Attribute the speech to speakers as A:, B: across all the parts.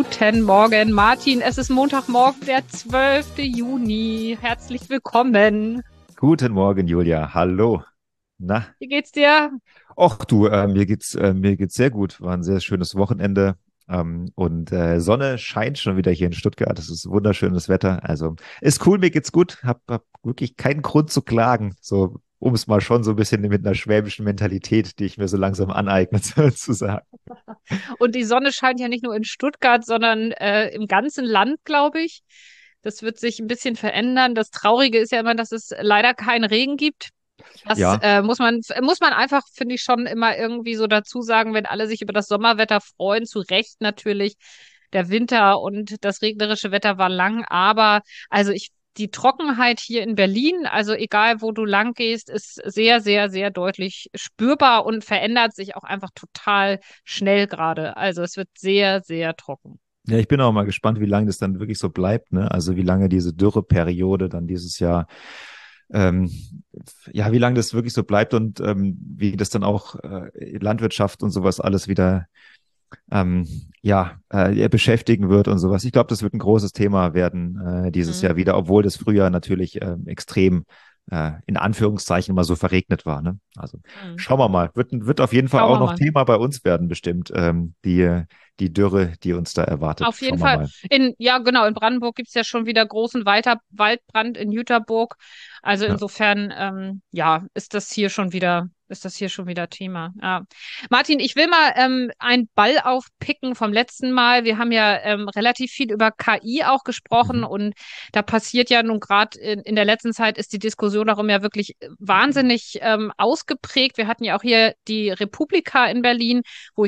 A: Guten Morgen, Martin. Es ist Montagmorgen, der 12. Juni. Herzlich willkommen.
B: Guten Morgen, Julia. Hallo. Na,
A: Wie geht's dir?
B: och du, mir geht's sehr gut. War ein sehr schönes Wochenende. Und Sonne scheint schon wieder hier in Stuttgart. Es ist wunderschönes Wetter. Also ist cool, mir geht's gut. Hab wirklich keinen Grund zu klagen. So, um es mal schon so ein bisschen mit einer schwäbischen Mentalität, die ich mir so langsam aneigne, zu sagen.
A: Und die Sonne scheint ja nicht nur in Stuttgart, sondern im ganzen Land, glaube ich. Das wird sich ein bisschen verändern. Das Traurige ist ja immer, dass es leider keinen Regen gibt. Das
B: Ja,
A: muss man einfach, finde ich, schon immer irgendwie so dazu sagen, wenn alle sich über das Sommerwetter freuen, zu Recht natürlich. Der Winter und das regnerische Wetter war lang, aber also die Trockenheit hier in Berlin, also egal wo du lang gehst, ist sehr, sehr, sehr deutlich spürbar und verändert sich auch einfach total schnell gerade. Also es wird sehr, sehr trocken.
B: ja, ich bin auch mal gespannt, wie lange das dann wirklich so bleibt, ne? Also wie lange diese Dürreperiode dann dieses Jahr ähm, ja, wie lange das wirklich so bleibt und wie das dann auch Landwirtschaft und sowas alles wieder ähm, beschäftigen wird und sowas. Ich glaube, das wird ein großes Thema werden dieses
A: Mhm.
B: Jahr wieder, obwohl das Frühjahr natürlich extrem in Anführungszeichen mal so verregnet war. Ne? Also
A: Mhm.
B: schauen wir mal. Wird auf jeden Fall
A: Schauen
B: auch
A: wir
B: noch
A: mal.
B: Thema bei uns werden, bestimmt, die Dürre, die uns da erwartet.
A: Auf jeden
B: Schauen wir
A: Fall.
B: mal.
A: Ja, genau, in Brandenburg gibt's ja schon wieder großen Waldbrand in Jüterburg. Also
B: Ja.
A: insofern, ja, ist das hier schon wieder Thema. Ja. Martin, ich will mal einen Ball aufpicken vom letzten Mal. Wir haben ja relativ viel über KI auch gesprochen
B: Mhm.
A: und da passiert ja nun gerade in der letzten Zeit ist die Diskussion darum ja wirklich wahnsinnig ausgeprägt. Wir hatten ja auch hier die Republika in Berlin,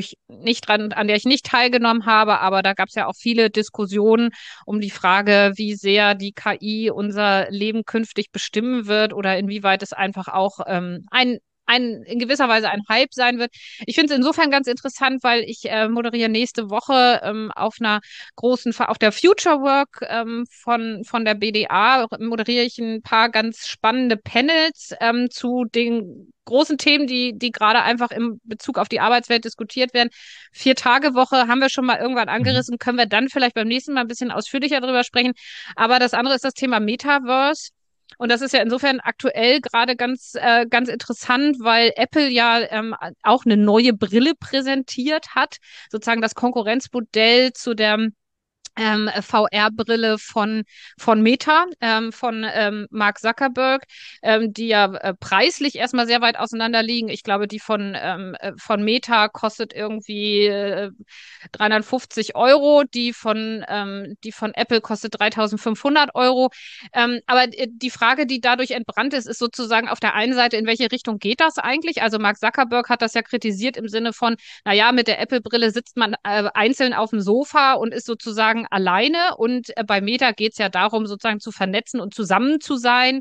A: an der ich nicht teilgenommen habe, aber da gab es ja auch viele Diskussionen um die Frage, wie sehr die KI unser Leben künftig bestimmen wird oder inwieweit es einfach auch in gewisser Weise ein Hype sein wird. Ich finde es insofern ganz interessant, weil ich moderiere nächste Woche auf der Future Work von der BDA, moderiere ich ein paar ganz spannende Panels zu den großen Themen, die gerade einfach im Bezug auf die Arbeitswelt diskutiert werden. 4-Tage-Woche haben wir schon mal irgendwann
B: Mhm.
A: angerissen, können wir dann vielleicht beim nächsten Mal ein bisschen ausführlicher drüber sprechen. Aber das andere ist das Thema Metaverse. Und das ist ja insofern aktuell gerade ganz interessant, weil Apple ja auch eine neue Brille präsentiert hat, sozusagen das Konkurrenzmodell zu der VR-Brille von Meta, von Mark Zuckerberg, die ja preislich erstmal sehr weit auseinander liegen. Ich glaube, die von Meta kostet irgendwie 350 Euro, die von Apple kostet 3.500 Euro. Aber die Frage, die dadurch entbrannt ist, ist sozusagen auf der einen Seite, in welche Richtung geht das eigentlich? Also Mark Zuckerberg hat das ja kritisiert im Sinne von, naja, mit der Apple-Brille sitzt man einzeln auf dem Sofa und ist sozusagen alleine. Und bei Meta geht es ja darum, sozusagen zu vernetzen und zusammen zu sein.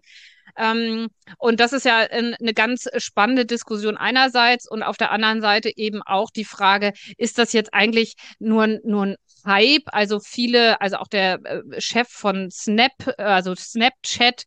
A: Und das ist ja eine ganz spannende Diskussion einerseits und auf der anderen Seite eben auch die Frage, ist das jetzt eigentlich nur ein Hype? Also auch der Chef von also Snapchat,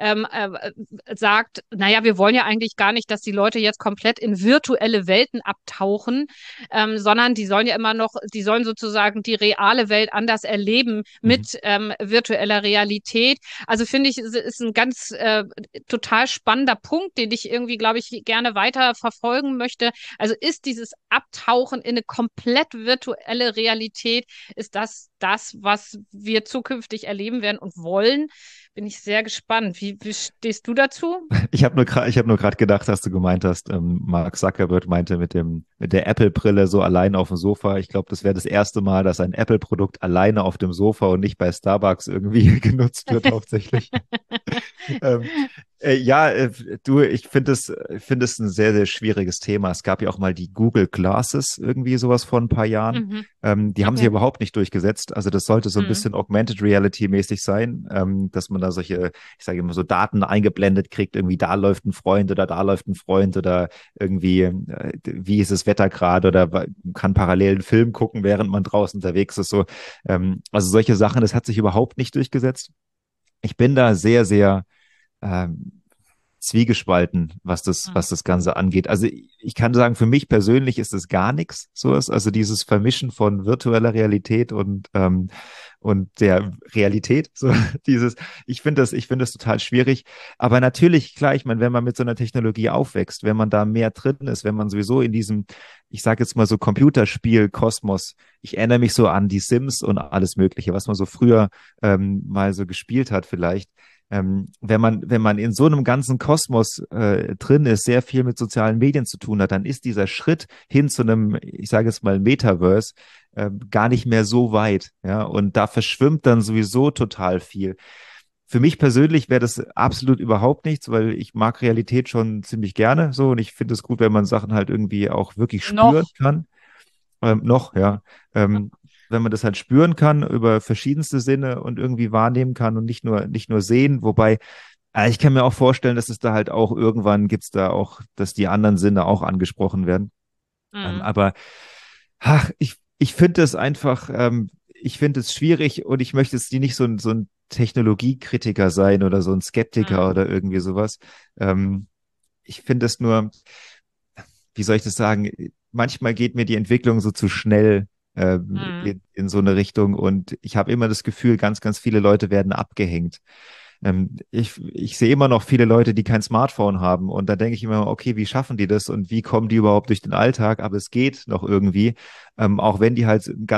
A: sagt, naja, wir wollen ja eigentlich gar nicht, dass die Leute jetzt komplett in virtuelle Welten abtauchen, sondern die sollen sozusagen die reale Welt anders erleben
B: Mhm.
A: mit virtueller Realität. Also finde ich, es ist ein ganz total spannender Punkt, den ich irgendwie, glaube ich, gerne weiter verfolgen möchte. Also ist dieses Abtauchen in eine komplett virtuelle Realität, ist das, was wir zukünftig erleben werden und wollen? Bin ich sehr gespannt. Wie stehst du dazu?
B: Ich hab nur gerade gedacht, dass du gemeint hast, Mark Zuckerberg meinte mit der Apple-Brille so allein auf dem Sofa. Ich glaube, das wäre das erste Mal, dass ein Apple-Produkt alleine auf dem Sofa und nicht bei Starbucks irgendwie genutzt wird, hauptsächlich. ähm, ja, du, ich finde es ein sehr, sehr schwieriges Thema. Es gab ja auch mal die Google Glasses, irgendwie sowas vor ein paar Jahren.
A: Mhm.
B: Die haben sich
A: Okay.
B: überhaupt nicht durchgesetzt. Also das sollte so ein
A: Mhm.
B: bisschen Augmented Reality mäßig sein, dass man da solche, ich sage immer so Daten eingeblendet kriegt, irgendwie da läuft ein Freund oder da läuft ein Freund oder irgendwie, wie ist das Wetter gerade oder kann parallel einen Film gucken, während man draußen unterwegs ist. So, also solche Sachen, das hat sich überhaupt nicht durchgesetzt. Ich bin da sehr, sehr ähm, zwiegespalten,
A: Mhm.
B: was das Ganze angeht. Also ich kann sagen, für mich persönlich ist es gar nichts, so ist, also dieses Vermischen von virtueller Realität und der Realität, so dieses, ich finde das total schwierig. Aber natürlich, klar, ich meine, wenn man mit so einer Technologie aufwächst, wenn man da mehr drin ist, wenn man sowieso in diesem, ich sage jetzt mal so Computerspiel-Kosmos, ich erinnere mich so an die Sims und alles Mögliche, was man so früher mal so gespielt hat vielleicht. Wenn man in so einem ganzen Kosmos drin ist, sehr viel mit sozialen Medien zu tun hat, dann ist dieser Schritt hin zu einem, ich sage jetzt mal, Metaverse gar nicht mehr so weit. Ja, und da verschwimmt dann sowieso total viel. Für mich persönlich wäre das absolut überhaupt nichts, weil ich mag Realität schon ziemlich gerne so und ich finde es gut, wenn man Sachen halt irgendwie auch wirklich spüren
A: Noch.
B: kann. Noch, ja. Ähm, wenn man das halt spüren kann über verschiedenste Sinne und irgendwie wahrnehmen kann und nicht nur sehen, wobei ich kann mir auch vorstellen, dass es da halt auch irgendwann gibt's da auch, dass die anderen Sinne auch angesprochen werden.
A: Mhm.
B: Aber ach, ich finde es einfach, ich finde es schwierig und ich möchte jetzt nicht so ein Technologiekritiker sein oder so ein Skeptiker
A: Mhm.
B: oder irgendwie sowas. Ähm, ich finde es nur, wie soll ich das sagen, manchmal geht mir die Entwicklung so zu schnell
A: Mhm.
B: in so eine Richtung und ich habe immer das Gefühl, ganz viele Leute werden abgehängt. Ich sehe immer noch viele Leute, die kein Smartphone haben und da denke ich immer, okay, wie schaffen die das und wie kommen die überhaupt durch den Alltag? Aber es geht noch irgendwie, auch wenn die halt einen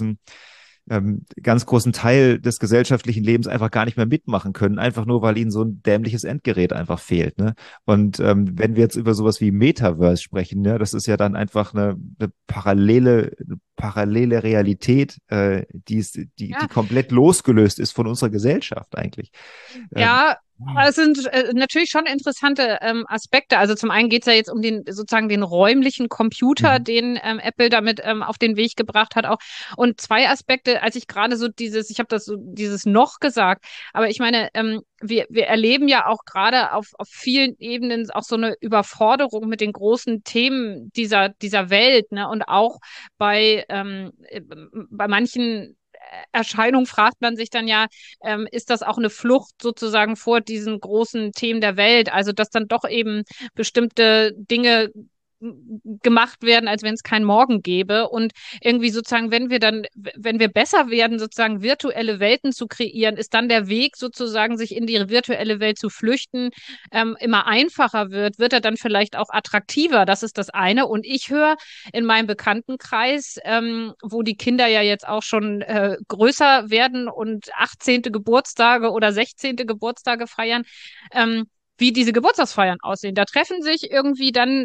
B: ganz großen Teil des gesellschaftlichen Lebens einfach gar nicht mehr mitmachen können, einfach nur, weil ihnen so ein dämliches Endgerät einfach fehlt. Ne? Und wenn wir jetzt über sowas wie Metaverse sprechen, ne, das ist ja dann einfach eine parallele Realität, die
A: Ja,
B: komplett losgelöst ist von unserer Gesellschaft eigentlich. Ähm,
A: ja, es sind natürlich schon interessante Aspekte. Also zum einen geht es ja jetzt um den sozusagen den räumlichen Computer,
B: mhm,
A: den Apple damit auf den Weg gebracht hat auch. Und zwei Aspekte, als ich gerade so ich habe das so dieses noch gesagt, aber ich meine, wir erleben ja auch gerade auf vielen Ebenen auch so eine Überforderung mit den großen Themen dieser Welt, ne? Und auch bei manchen Erscheinungen fragt man sich dann ja, ist das auch eine Flucht sozusagen vor diesen großen Themen der Welt? Also, dass dann doch eben bestimmte Dinge gemacht werden, als wenn es keinen Morgen gäbe. Und irgendwie sozusagen, wenn wir besser werden, sozusagen virtuelle Welten zu kreieren, ist dann der Weg sozusagen, sich in die virtuelle Welt zu flüchten, immer einfacher wird er dann vielleicht auch attraktiver. Das ist das eine. Und ich höre in meinem Bekanntenkreis, wo die Kinder ja jetzt auch schon größer werden und 18. Geburtstage oder 16. Geburtstage feiern, wie diese Geburtstagsfeiern aussehen. Da treffen sich irgendwie dann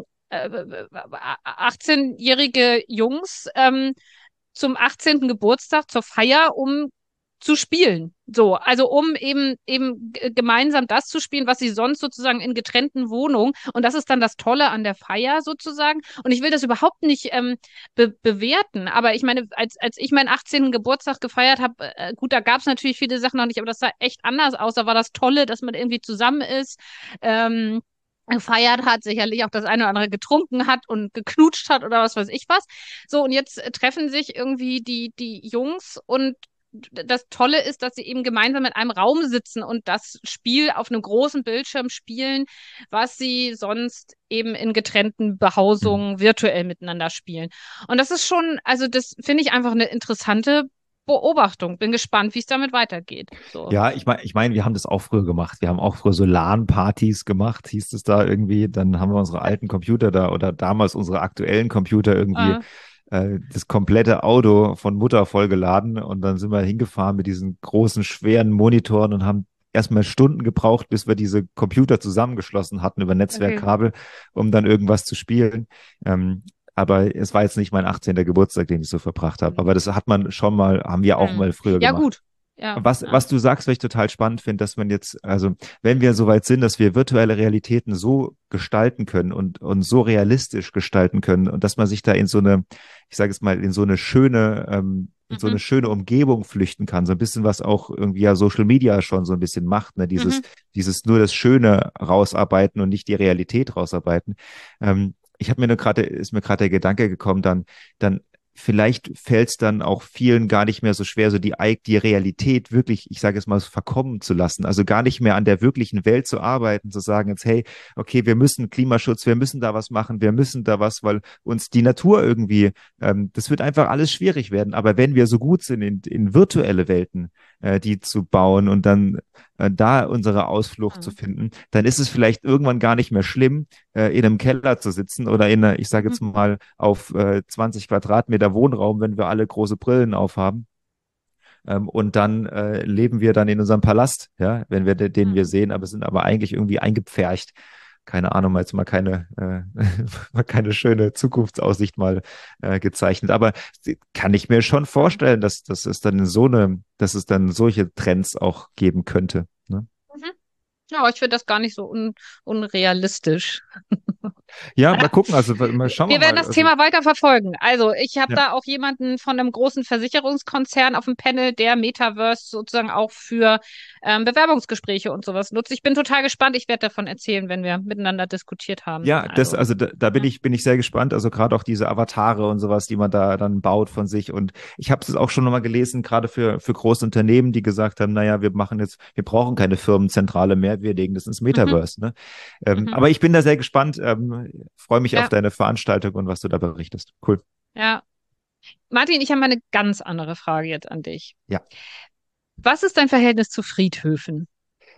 A: 18-jährige Jungs zum 18. Geburtstag zur Feier, um zu spielen. So, also um eben gemeinsam das zu spielen, was sie sonst sozusagen in getrennten Wohnungen. Und das ist dann das Tolle an der Feier sozusagen. Und ich will das überhaupt nicht bewerten. Aber ich meine, als ich meinen 18. Geburtstag gefeiert habe, gut, da gab es natürlich viele Sachen noch nicht, aber das sah echt anders aus. Da war das Tolle, dass man irgendwie zusammen ist. Gefeiert hat, sicherlich auch das eine oder andere getrunken hat und geknutscht hat oder was weiß ich was. So, und jetzt treffen sich irgendwie die Jungs und das Tolle ist, dass sie eben gemeinsam in einem Raum sitzen und das Spiel auf einem großen Bildschirm spielen, was sie sonst eben in getrennten
B: mhm.
A: Behausungen virtuell miteinander spielen. Und das ist schon, also das finde ich einfach eine interessante Beobachtung. Bin gespannt, wie es damit weitergeht. So.
B: Ja, ich mein, wir haben das auch früher gemacht. Wir haben auch früher so LAN-Partys gemacht, hieß es da irgendwie. Dann haben wir unsere alten Computer da oder damals unsere aktuellen Computer irgendwie
A: Äh,
B: das komplette Auto von Mutter vollgeladen und dann sind wir hingefahren mit diesen großen, schweren Monitoren und haben erstmal Stunden gebraucht, bis wir diese Computer zusammengeschlossen hatten über
A: okay.
B: Netzwerkkabel, um dann irgendwas zu spielen. Ähm, aber es war jetzt nicht mein 18. Geburtstag, den ich so verbracht habe.
A: Hm.
B: Aber das hat man schon mal, haben wir auch
A: Hm.
B: mal früher
A: Ja,
B: gemacht.
A: gut. Ja,
B: Was
A: ja.
B: du sagst, was ich total spannend finde, dass man jetzt, also wenn wir soweit sind, dass wir virtuelle Realitäten so gestalten können und so realistisch gestalten können und dass man sich da in so eine, ich sage es mal, in so
A: Mhm.
B: eine schöne Umgebung flüchten kann, so ein bisschen was auch irgendwie ja Social Media schon so ein bisschen macht, ne?
A: Mhm.
B: Dieses nur das Schöne rausarbeiten und nicht die Realität rausarbeiten. Ich habe mir nur gerade, ist mir gerade der Gedanke gekommen, dann vielleicht fällt es dann auch vielen gar nicht mehr so schwer, so die Realität wirklich, ich sage es mal, so verkommen zu lassen. Also gar nicht mehr an der wirklichen Welt zu arbeiten, zu sagen jetzt, hey, okay, wir müssen Klimaschutz, wir müssen da was machen, wir müssen da was, weil uns die Natur irgendwie, das wird einfach alles schwierig werden. Aber wenn wir so gut sind in virtuelle Welten, die zu bauen und dann da unsere Ausflucht zu
A: Mhm.
B: finden, dann ist es vielleicht irgendwann gar nicht mehr schlimm, in einem Keller zu sitzen oder ich sage
A: Mhm.
B: jetzt mal, auf 20 Quadratmeter Wohnraum, wenn wir alle große Brillen aufhaben. Und dann leben wir dann in unserem Palast, ja, wenn wir den wir
A: Mhm.
B: sehen, aber sind aber eigentlich irgendwie eingepfercht. Keine Ahnung, mal jetzt mal keine, mal keine schöne Zukunftsaussicht mal gezeichnet. Aber kann ich mir schon
A: Mhm.
B: vorstellen, dass es dann dass es dann solche Trends auch geben könnte. Ne?
A: Mhm. Ja, ich finde das gar nicht so unrealistisch.
B: Ja, mal gucken, also mal schauen wir
A: Wir werden
B: mal.
A: das
B: Also,
A: Thema weiter verfolgen. Also, ich habe
B: ja.
A: da auch jemanden von einem großen Versicherungskonzern auf dem Panel, der Metaverse sozusagen auch für Bewerbungsgespräche und sowas nutzt. Ich bin total gespannt. Ich werde davon erzählen, wenn wir miteinander diskutiert haben.
B: Ja,
A: Also,
B: also da
A: ja.
B: bin ich sehr gespannt. Also gerade auch diese Avatare und sowas, die man da dann baut von sich. Und ich habe es auch schon nochmal gelesen, gerade für große Unternehmen, die gesagt haben, naja, wir brauchen keine Firmenzentrale mehr, wir legen das ins
A: Mhm,
B: Metaverse. Ne?
A: mhm.
B: Aber ich bin da sehr gespannt, freue mich auf
A: Ja,
B: deine Veranstaltung und was du da berichtest. Cool.
A: ja. Martin, ich habe mal eine ganz andere Frage jetzt an dich.
B: Ja.
A: Was ist dein Verhältnis zu Friedhöfen?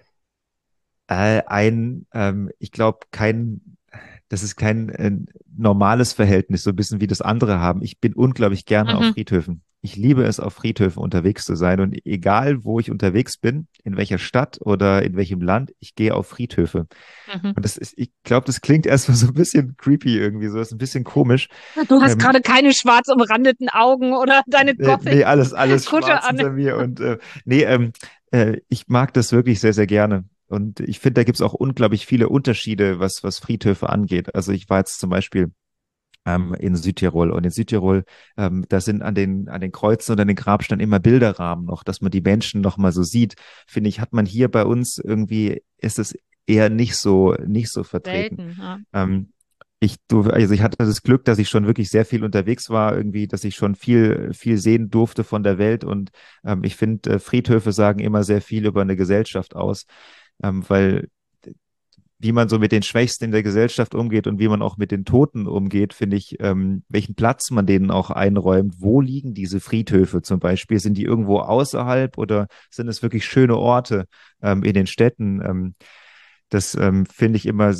B: Ich glaube, das ist kein normales Verhältnis, so ein bisschen wie das andere haben. Ich bin unglaublich gerne auf
A: Mhm,
B: Friedhöfen. Ich liebe es, auf Friedhöfen unterwegs zu sein. Und egal, wo ich unterwegs bin, in welcher Stadt oder in welchem Land, ich gehe auf Friedhöfe.
A: mhm.
B: Und ich glaube, das klingt erstmal so ein bisschen creepy irgendwie, so ist ein bisschen komisch.
A: Du hast
B: Ähm,
A: gerade keine schwarz umrandeten Augen oder deine
B: nee, alles
A: Gothic-Kutte
B: schwarz
A: an.
B: hinter mir. Und nee, ich mag das wirklich sehr, sehr gerne. Und ich finde, da gibt es auch unglaublich viele Unterschiede, was Friedhöfe angeht. Also ich war jetzt zum Beispiel in Südtirol. Und in Südtirol, da sind an den Kreuzen und an den Grabsteinen immer Bilderrahmen noch, dass man die Menschen noch mal so sieht. Finde ich, hat man hier bei uns irgendwie, ist es eher nicht so vertreten.
A: Selten, ja.
B: Ähm, also ich hatte das Glück, dass ich schon wirklich sehr viel unterwegs war, irgendwie, dass ich schon viel sehen durfte von der Welt. Und ich finde, Friedhöfe sagen immer sehr viel über eine Gesellschaft aus, weil wie man so mit den Schwächsten in der Gesellschaft umgeht und wie man auch mit den Toten umgeht, finde ich, welchen Platz man denen auch einräumt. Wo liegen diese Friedhöfe zum Beispiel? Sind die irgendwo außerhalb oder sind es wirklich schöne Orte in den Städten? Das finde ich immer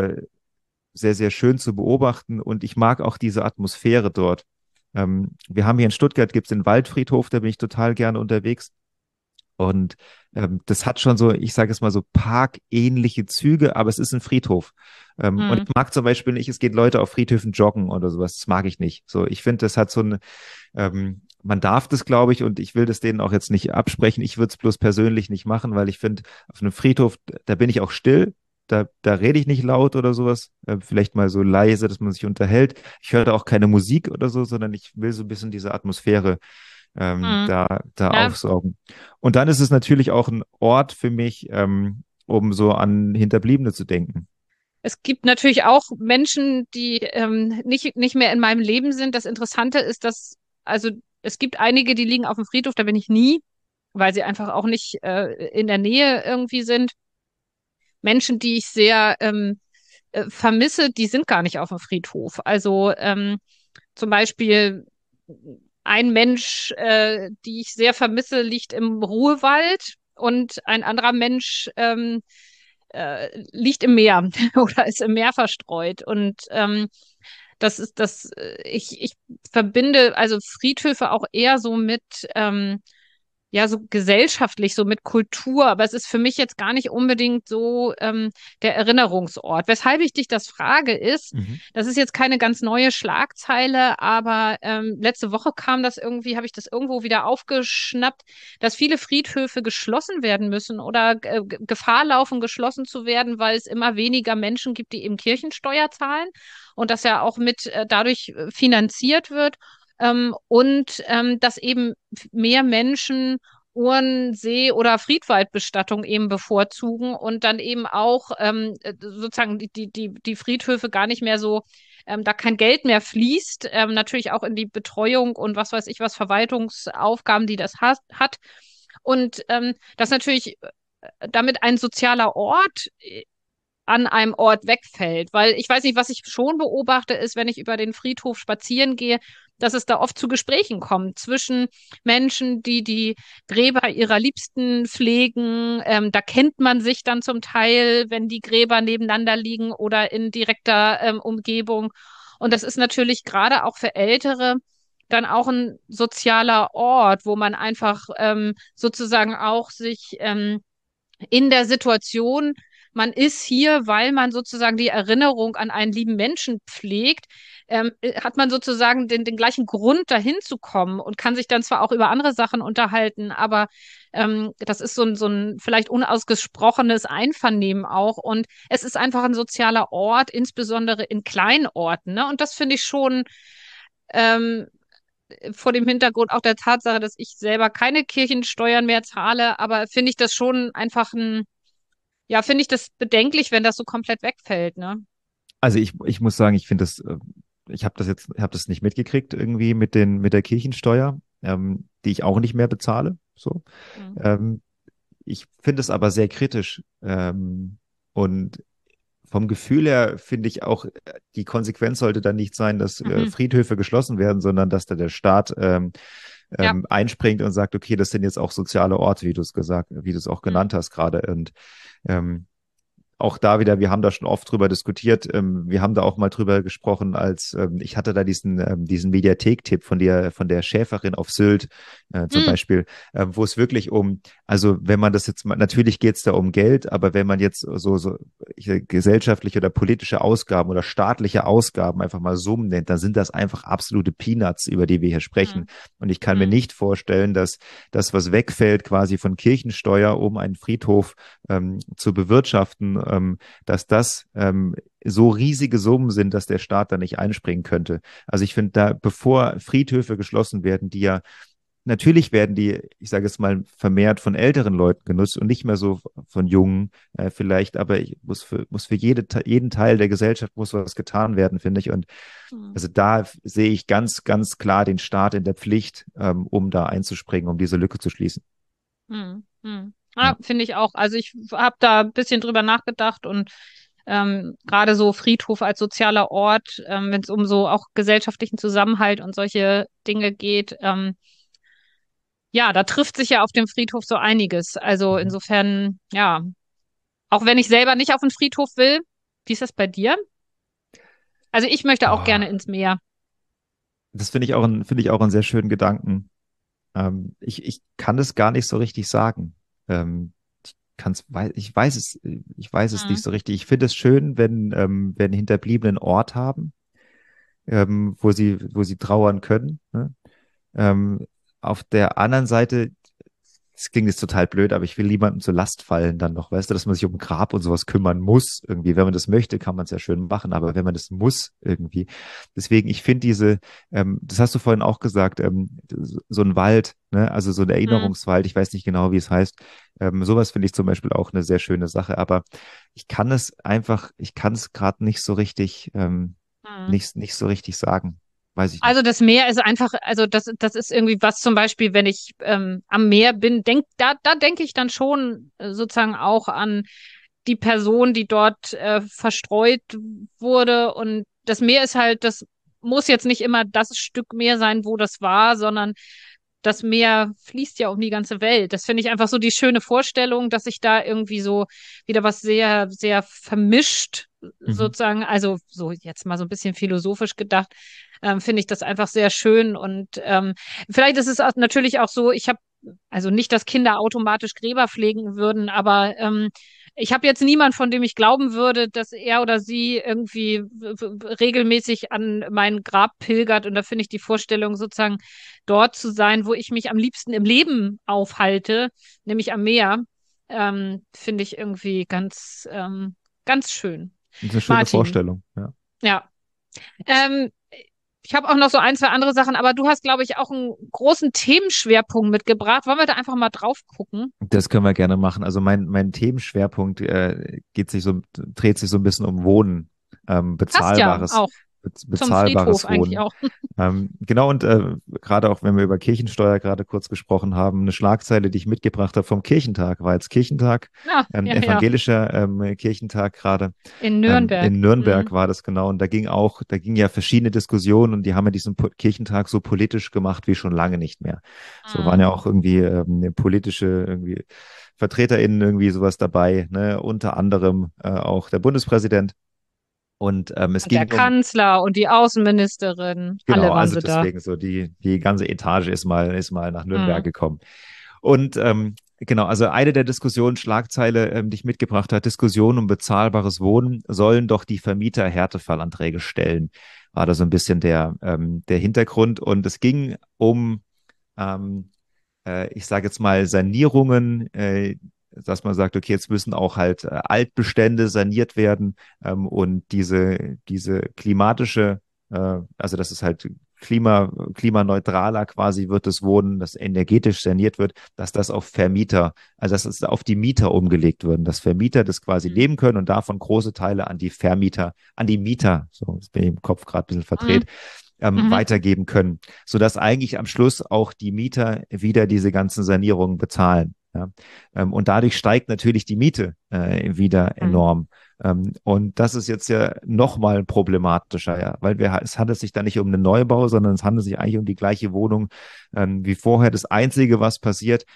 B: sehr schön zu beobachten und ich mag auch diese Atmosphäre dort. Wir haben hier in Stuttgart gibt's den Waldfriedhof, da bin ich total gerne unterwegs. Und das hat schon so, ich sage es mal so, parkähnliche Züge, aber es ist ein Friedhof. Und
A: Mhm.
B: ich mag zum Beispiel nicht, es geht Leute auf Friedhöfen joggen oder sowas. Das mag ich nicht. So, ich finde, das hat so ein, man darf das, glaube ich, und ich will das denen auch jetzt nicht absprechen. Ich würde es bloß persönlich nicht machen, weil ich finde, auf einem Friedhof, da bin ich auch still. Da rede ich nicht laut oder sowas. Vielleicht mal so leise, dass man sich unterhält. Ich höre da auch keine Musik oder so, sondern ich will so ein bisschen diese Atmosphäre
A: Mhm.
B: da
A: Ja,
B: aufsaugen. Und dann ist es natürlich auch ein Ort für mich, um so an Hinterbliebene zu denken.
A: es gibt natürlich auch Menschen, die nicht mehr in meinem Leben sind. Das Interessante ist, dass, also es gibt einige, die liegen auf dem Friedhof, da bin ich nie, weil sie einfach auch nicht in der Nähe irgendwie sind. Menschen, die ich sehr vermisse, die sind gar nicht auf dem Friedhof. Also zum Beispiel ein Mensch, die ich sehr vermisse, liegt im Ruhrwald und ein anderer Mensch liegt im Meer oder ist im Meer verstreut. Und das ist das, ich verbinde also Friedhöfe auch eher so mit ja, so gesellschaftlich, so mit Kultur, aber es ist für mich jetzt gar nicht unbedingt so der Erinnerungsort. Weshalb ich dich das frage, ist,
B: Mhm.
A: das ist jetzt keine ganz neue Schlagzeile, aber letzte Woche kam das irgendwie, habe ich das irgendwo wieder aufgeschnappt, dass viele Friedhöfe geschlossen werden müssen oder Gefahr laufen, geschlossen zu werden, weil es immer weniger Menschen gibt, die eben Kirchensteuer zahlen und das ja auch mit dadurch finanziert wird. Und dass eben mehr Menschen Urnen-, oder Friedwaldbestattung eben bevorzugen und dann eben auch sozusagen die Friedhöfe gar nicht mehr so da kein Geld mehr fließt, natürlich auch in die Betreuung und was weiß ich was, Verwaltungsaufgaben, die das hat. Und dass natürlich damit ein sozialer Ort an einem Ort wegfällt. Weil ich weiß nicht, was ich schon beobachte, ist, wenn ich über den Friedhof spazieren gehe, dass es da oft zu Gesprächen kommt zwischen Menschen, die die Gräber ihrer Liebsten pflegen. Da kennt man sich dann zum Teil, wenn die Gräber nebeneinander liegen oder in direkter Umgebung. Und das ist natürlich gerade auch für Ältere dann auch ein sozialer Ort, wo man einfach sozusagen auch sich in der Situation, man ist hier, weil man sozusagen die Erinnerung an einen lieben Menschen pflegt, hat man sozusagen den gleichen Grund, dahin zu kommen und kann sich dann zwar auch über andere Sachen unterhalten, aber das ist so ein vielleicht unausgesprochenes Einvernehmen auch. Und es ist einfach ein sozialer Ort, insbesondere in Kleinorten. Ne? Und das finde ich schon ähm, vor dem Hintergrund auch der Tatsache, dass ich selber keine Kirchensteuern mehr zahle, aber finde ich das schon einfach ja, finde ich das bedenklich, wenn das so komplett wegfällt, ne?
B: Also ich muss sagen, ich finde das, ich habe das nicht mitgekriegt irgendwie mit der Kirchensteuer, die ich auch nicht mehr bezahle. So.
A: Mhm.
B: Ähm, Ich finde es aber sehr kritisch. Und vom Gefühl her finde ich auch, die Konsequenz sollte dann nicht sein, dass
A: Mhm.
B: Friedhöfe geschlossen werden, sondern dass da der Staat
A: Ja.
B: einspringt und sagt, okay, das sind jetzt auch soziale Orte, wie du es auch
A: Mhm.
B: genannt hast gerade. Und ähm, auch da wieder, wir haben da schon oft drüber diskutiert. Wir haben da auch mal drüber gesprochen, als ich hatte da diesen Mediathek-Tipp von der Schäferin auf Sylt zum
A: Mhm.
B: Beispiel, wo es wirklich also wenn man das jetzt mal, natürlich geht es da um Geld, aber wenn man jetzt gesellschaftliche oder politische Ausgaben oder staatliche Ausgaben einfach mal Summen nennt, dann sind das einfach absolute Peanuts, über die wir hier sprechen.
A: Mhm.
B: Und ich kann mir
A: Mhm.
B: nicht vorstellen, dass das, was wegfällt quasi von Kirchensteuer, um einen Friedhof zu bewirtschaften, dass das so riesige Summen sind, dass der Staat da nicht einspringen könnte. Also ich finde da, bevor Friedhöfe geschlossen werden, die ja natürlich werden die, ich sage es mal, vermehrt von älteren Leuten genutzt und nicht mehr so von Jungen vielleicht, aber muss für jeden Teil der Gesellschaft muss was getan werden, finde ich. Und
A: Mhm.
B: also da sehe ich ganz, ganz klar den Staat in der Pflicht, um da einzuspringen, um diese Lücke zu schließen.
A: Mhm. Mhm.
B: Ja.
A: Ja, finde ich auch. Also ich habe da ein bisschen drüber nachgedacht und gerade so Friedhof als sozialer Ort, wenn es um so auch gesellschaftlichen Zusammenhalt und solche Dinge geht, ja, da trifft sich ja auf dem Friedhof so einiges. Also
B: Mhm.
A: insofern, ja, auch wenn ich selber nicht auf den Friedhof will, wie ist das bei dir? Also ich möchte auch gerne
B: Ah,
A: ins Meer.
B: das finde ich auch einen sehr schönen Gedanken. Ich kann es gar nicht so richtig sagen. Ich weiß es nicht
A: Mhm.
B: so richtig. Ich finde es schön, wenn Hinterbliebene einen Ort haben, wo sie trauern können. Ne? Ähm, auf der anderen Seite, das klingt jetzt total blöd, aber ich will niemandem zur Last fallen dann noch, weißt du, dass man sich um ein Grab und sowas kümmern muss irgendwie. Wenn man das möchte, kann man es ja schön machen, aber wenn man das muss irgendwie. Deswegen, ich finde das hast du vorhin auch gesagt, so ein Wald, ne, also so ein
A: Mhm.
B: Erinnerungswald, ich weiß nicht genau, wie es heißt. Sowas finde ich zum Beispiel auch eine sehr schöne Sache, aber ich kann es gerade
A: Mhm.
B: nicht so richtig sagen. Weiß ich
A: Also
B: nicht.
A: das Meer ist einfach, also das ist irgendwie was zum Beispiel, wenn ich am Meer bin, da denke ich dann schon sozusagen auch an die Person, die dort verstreut wurde. Und das Meer ist halt, das muss jetzt nicht immer das Stück Meer sein, wo das war, sondern das Meer fließt ja um die ganze Welt. Das finde ich einfach so die schöne Vorstellung, dass sich da irgendwie so wieder was sehr, sehr vermischt,
B: Mhm.
A: sozusagen, also so jetzt mal so ein bisschen philosophisch gedacht, finde ich das einfach sehr schön. Und vielleicht ist es auch, natürlich auch so, ich habe, also nicht, dass Kinder automatisch Gräber pflegen würden, aber ich habe jetzt niemand, von dem ich glauben würde, dass er oder sie irgendwie regelmäßig an mein Grab pilgert. Und da finde ich die Vorstellung sozusagen dort zu sein, wo ich mich am liebsten im Leben aufhalte, nämlich am Meer, finde ich irgendwie ganz schön.
B: Das ist eine schöne
A: Martin,
B: Vorstellung, ja.
A: ja. Ähm, Ich habe auch noch so ein, zwei andere Sachen, aber du hast, glaube ich, auch einen großen Themenschwerpunkt mitgebracht. Wollen wir da einfach mal drauf gucken?
B: Das können wir gerne machen. Also mein Themenschwerpunkt dreht sich so ein bisschen um Wohnen,
A: Passt ja auch. Zum
B: bezahlbares
A: Friedhof eigentlich
B: Wohnen.
A: auch.
B: Genau, und gerade auch, wenn wir über Kirchensteuer gerade kurz gesprochen haben, eine Schlagzeile, die ich mitgebracht habe vom Kirchentag, war jetzt Kirchentag,
A: Ja, ja, ja.
B: evangelischer Kirchentag gerade.
A: In Nürnberg.
B: In Nürnberg
A: Mhm.
B: war das genau. Und da ging ja verschiedene Diskussionen und die haben ja diesen Kirchentag so politisch gemacht wie schon lange nicht mehr. So waren
A: Mhm.
B: ja auch irgendwie politische irgendwie VertreterInnen irgendwie sowas dabei, ne? Unter anderem auch der Bundespräsident. Und es
A: Und der
B: ging um,
A: Kanzler und die Außenministerin,
B: genau,
A: alle waren
B: also
A: sie da.
B: deswegen so die ganze Etage ist mal nach Nürnberg
A: Mhm.
B: gekommen. Und genau, also eine der Diskussionen, Schlagzeile, die ich mitgebracht habe, Diskussion um bezahlbares Wohnen, sollen doch die Vermieter Härtefallanträge stellen, war da so ein bisschen der Hintergrund. Und es ging um ähm, ich sage jetzt mal, Sanierungen, dass man sagt, okay, jetzt müssen auch halt Altbestände saniert werden und diese klimatische, also dass es halt klimaneutraler quasi wird das Wohnen, das energetisch saniert wird, dass das auf Vermieter, also dass es auf die Mieter umgelegt wird, dass Vermieter das quasi
A: Mhm.
B: leben können und davon große Teile an die Vermieter, an die Mieter, so das bin ich im Kopf gerade ein bisschen verdreht,
A: Mhm. Mhm.
B: weitergeben können, sodass eigentlich am Schluss auch die Mieter wieder diese ganzen Sanierungen bezahlen. Ja? Und dadurch steigt natürlich die Miete wieder
A: Mhm.
B: enorm. Und das ist jetzt ja nochmal problematischer, ja, weil es handelt sich da nicht um einen Neubau, sondern es handelt sich eigentlich um die gleiche Wohnung wie vorher. Das Einzige, was passiert,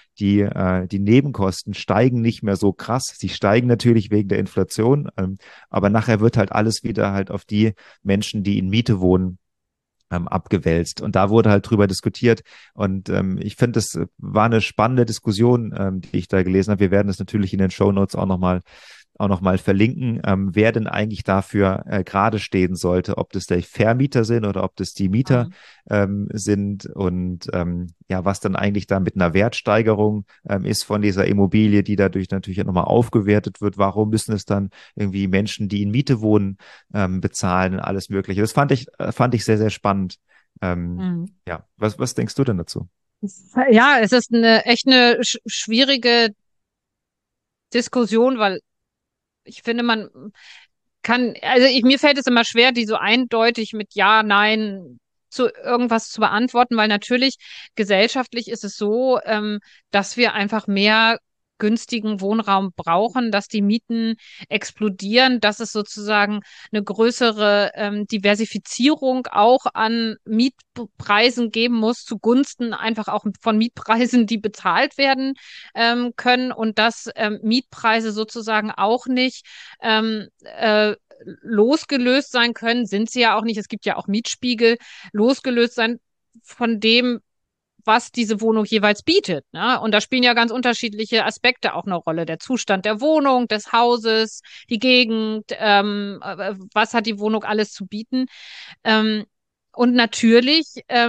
B: die Nebenkosten steigen nicht mehr so krass. Sie steigen natürlich wegen der Inflation, aber nachher wird halt alles wieder halt auf die Menschen, die in Miete wohnen, abgewälzt. Und da wurde halt drüber diskutiert. Und ich finde, das war eine spannende Diskussion, die ich da gelesen habe. Wir werden es natürlich in den Shownotes auch noch mal verlinken, wer denn eigentlich dafür gerade stehen sollte, ob das die Vermieter sind oder ob das die Mieter
A: Mhm.
B: sind und ja, was dann eigentlich da mit einer Wertsteigerung ist von dieser Immobilie, die dadurch natürlich nochmal aufgewertet wird. Warum müssen es dann irgendwie Menschen, die in Miete wohnen, bezahlen und alles Mögliche. Das fand ich sehr, sehr spannend.
A: Mhm.
B: Ja, was denkst du denn dazu?
A: Ja, es ist echt eine schwierige Diskussion, weil ich finde, man kann, also mir fällt es immer schwer, die so eindeutig mit Ja, Nein zu irgendwas zu beantworten, weil natürlich gesellschaftlich ist es so, dass wir einfach mehr günstigen Wohnraum brauchen, dass die Mieten explodieren, dass es sozusagen eine größere Diversifizierung auch an Mietpreisen geben muss, zugunsten einfach auch von Mietpreisen, die bezahlt werden können und dass Mietpreise sozusagen auch nicht losgelöst sein können, sind sie ja auch nicht. Es gibt ja auch Mietspiegel, losgelöst sein von dem, was diese Wohnung jeweils bietet. Ne? Und da spielen ja ganz unterschiedliche Aspekte auch eine Rolle. Der Zustand der Wohnung, des Hauses, die Gegend, was hat die Wohnung alles zu bieten. Ähm, und natürlich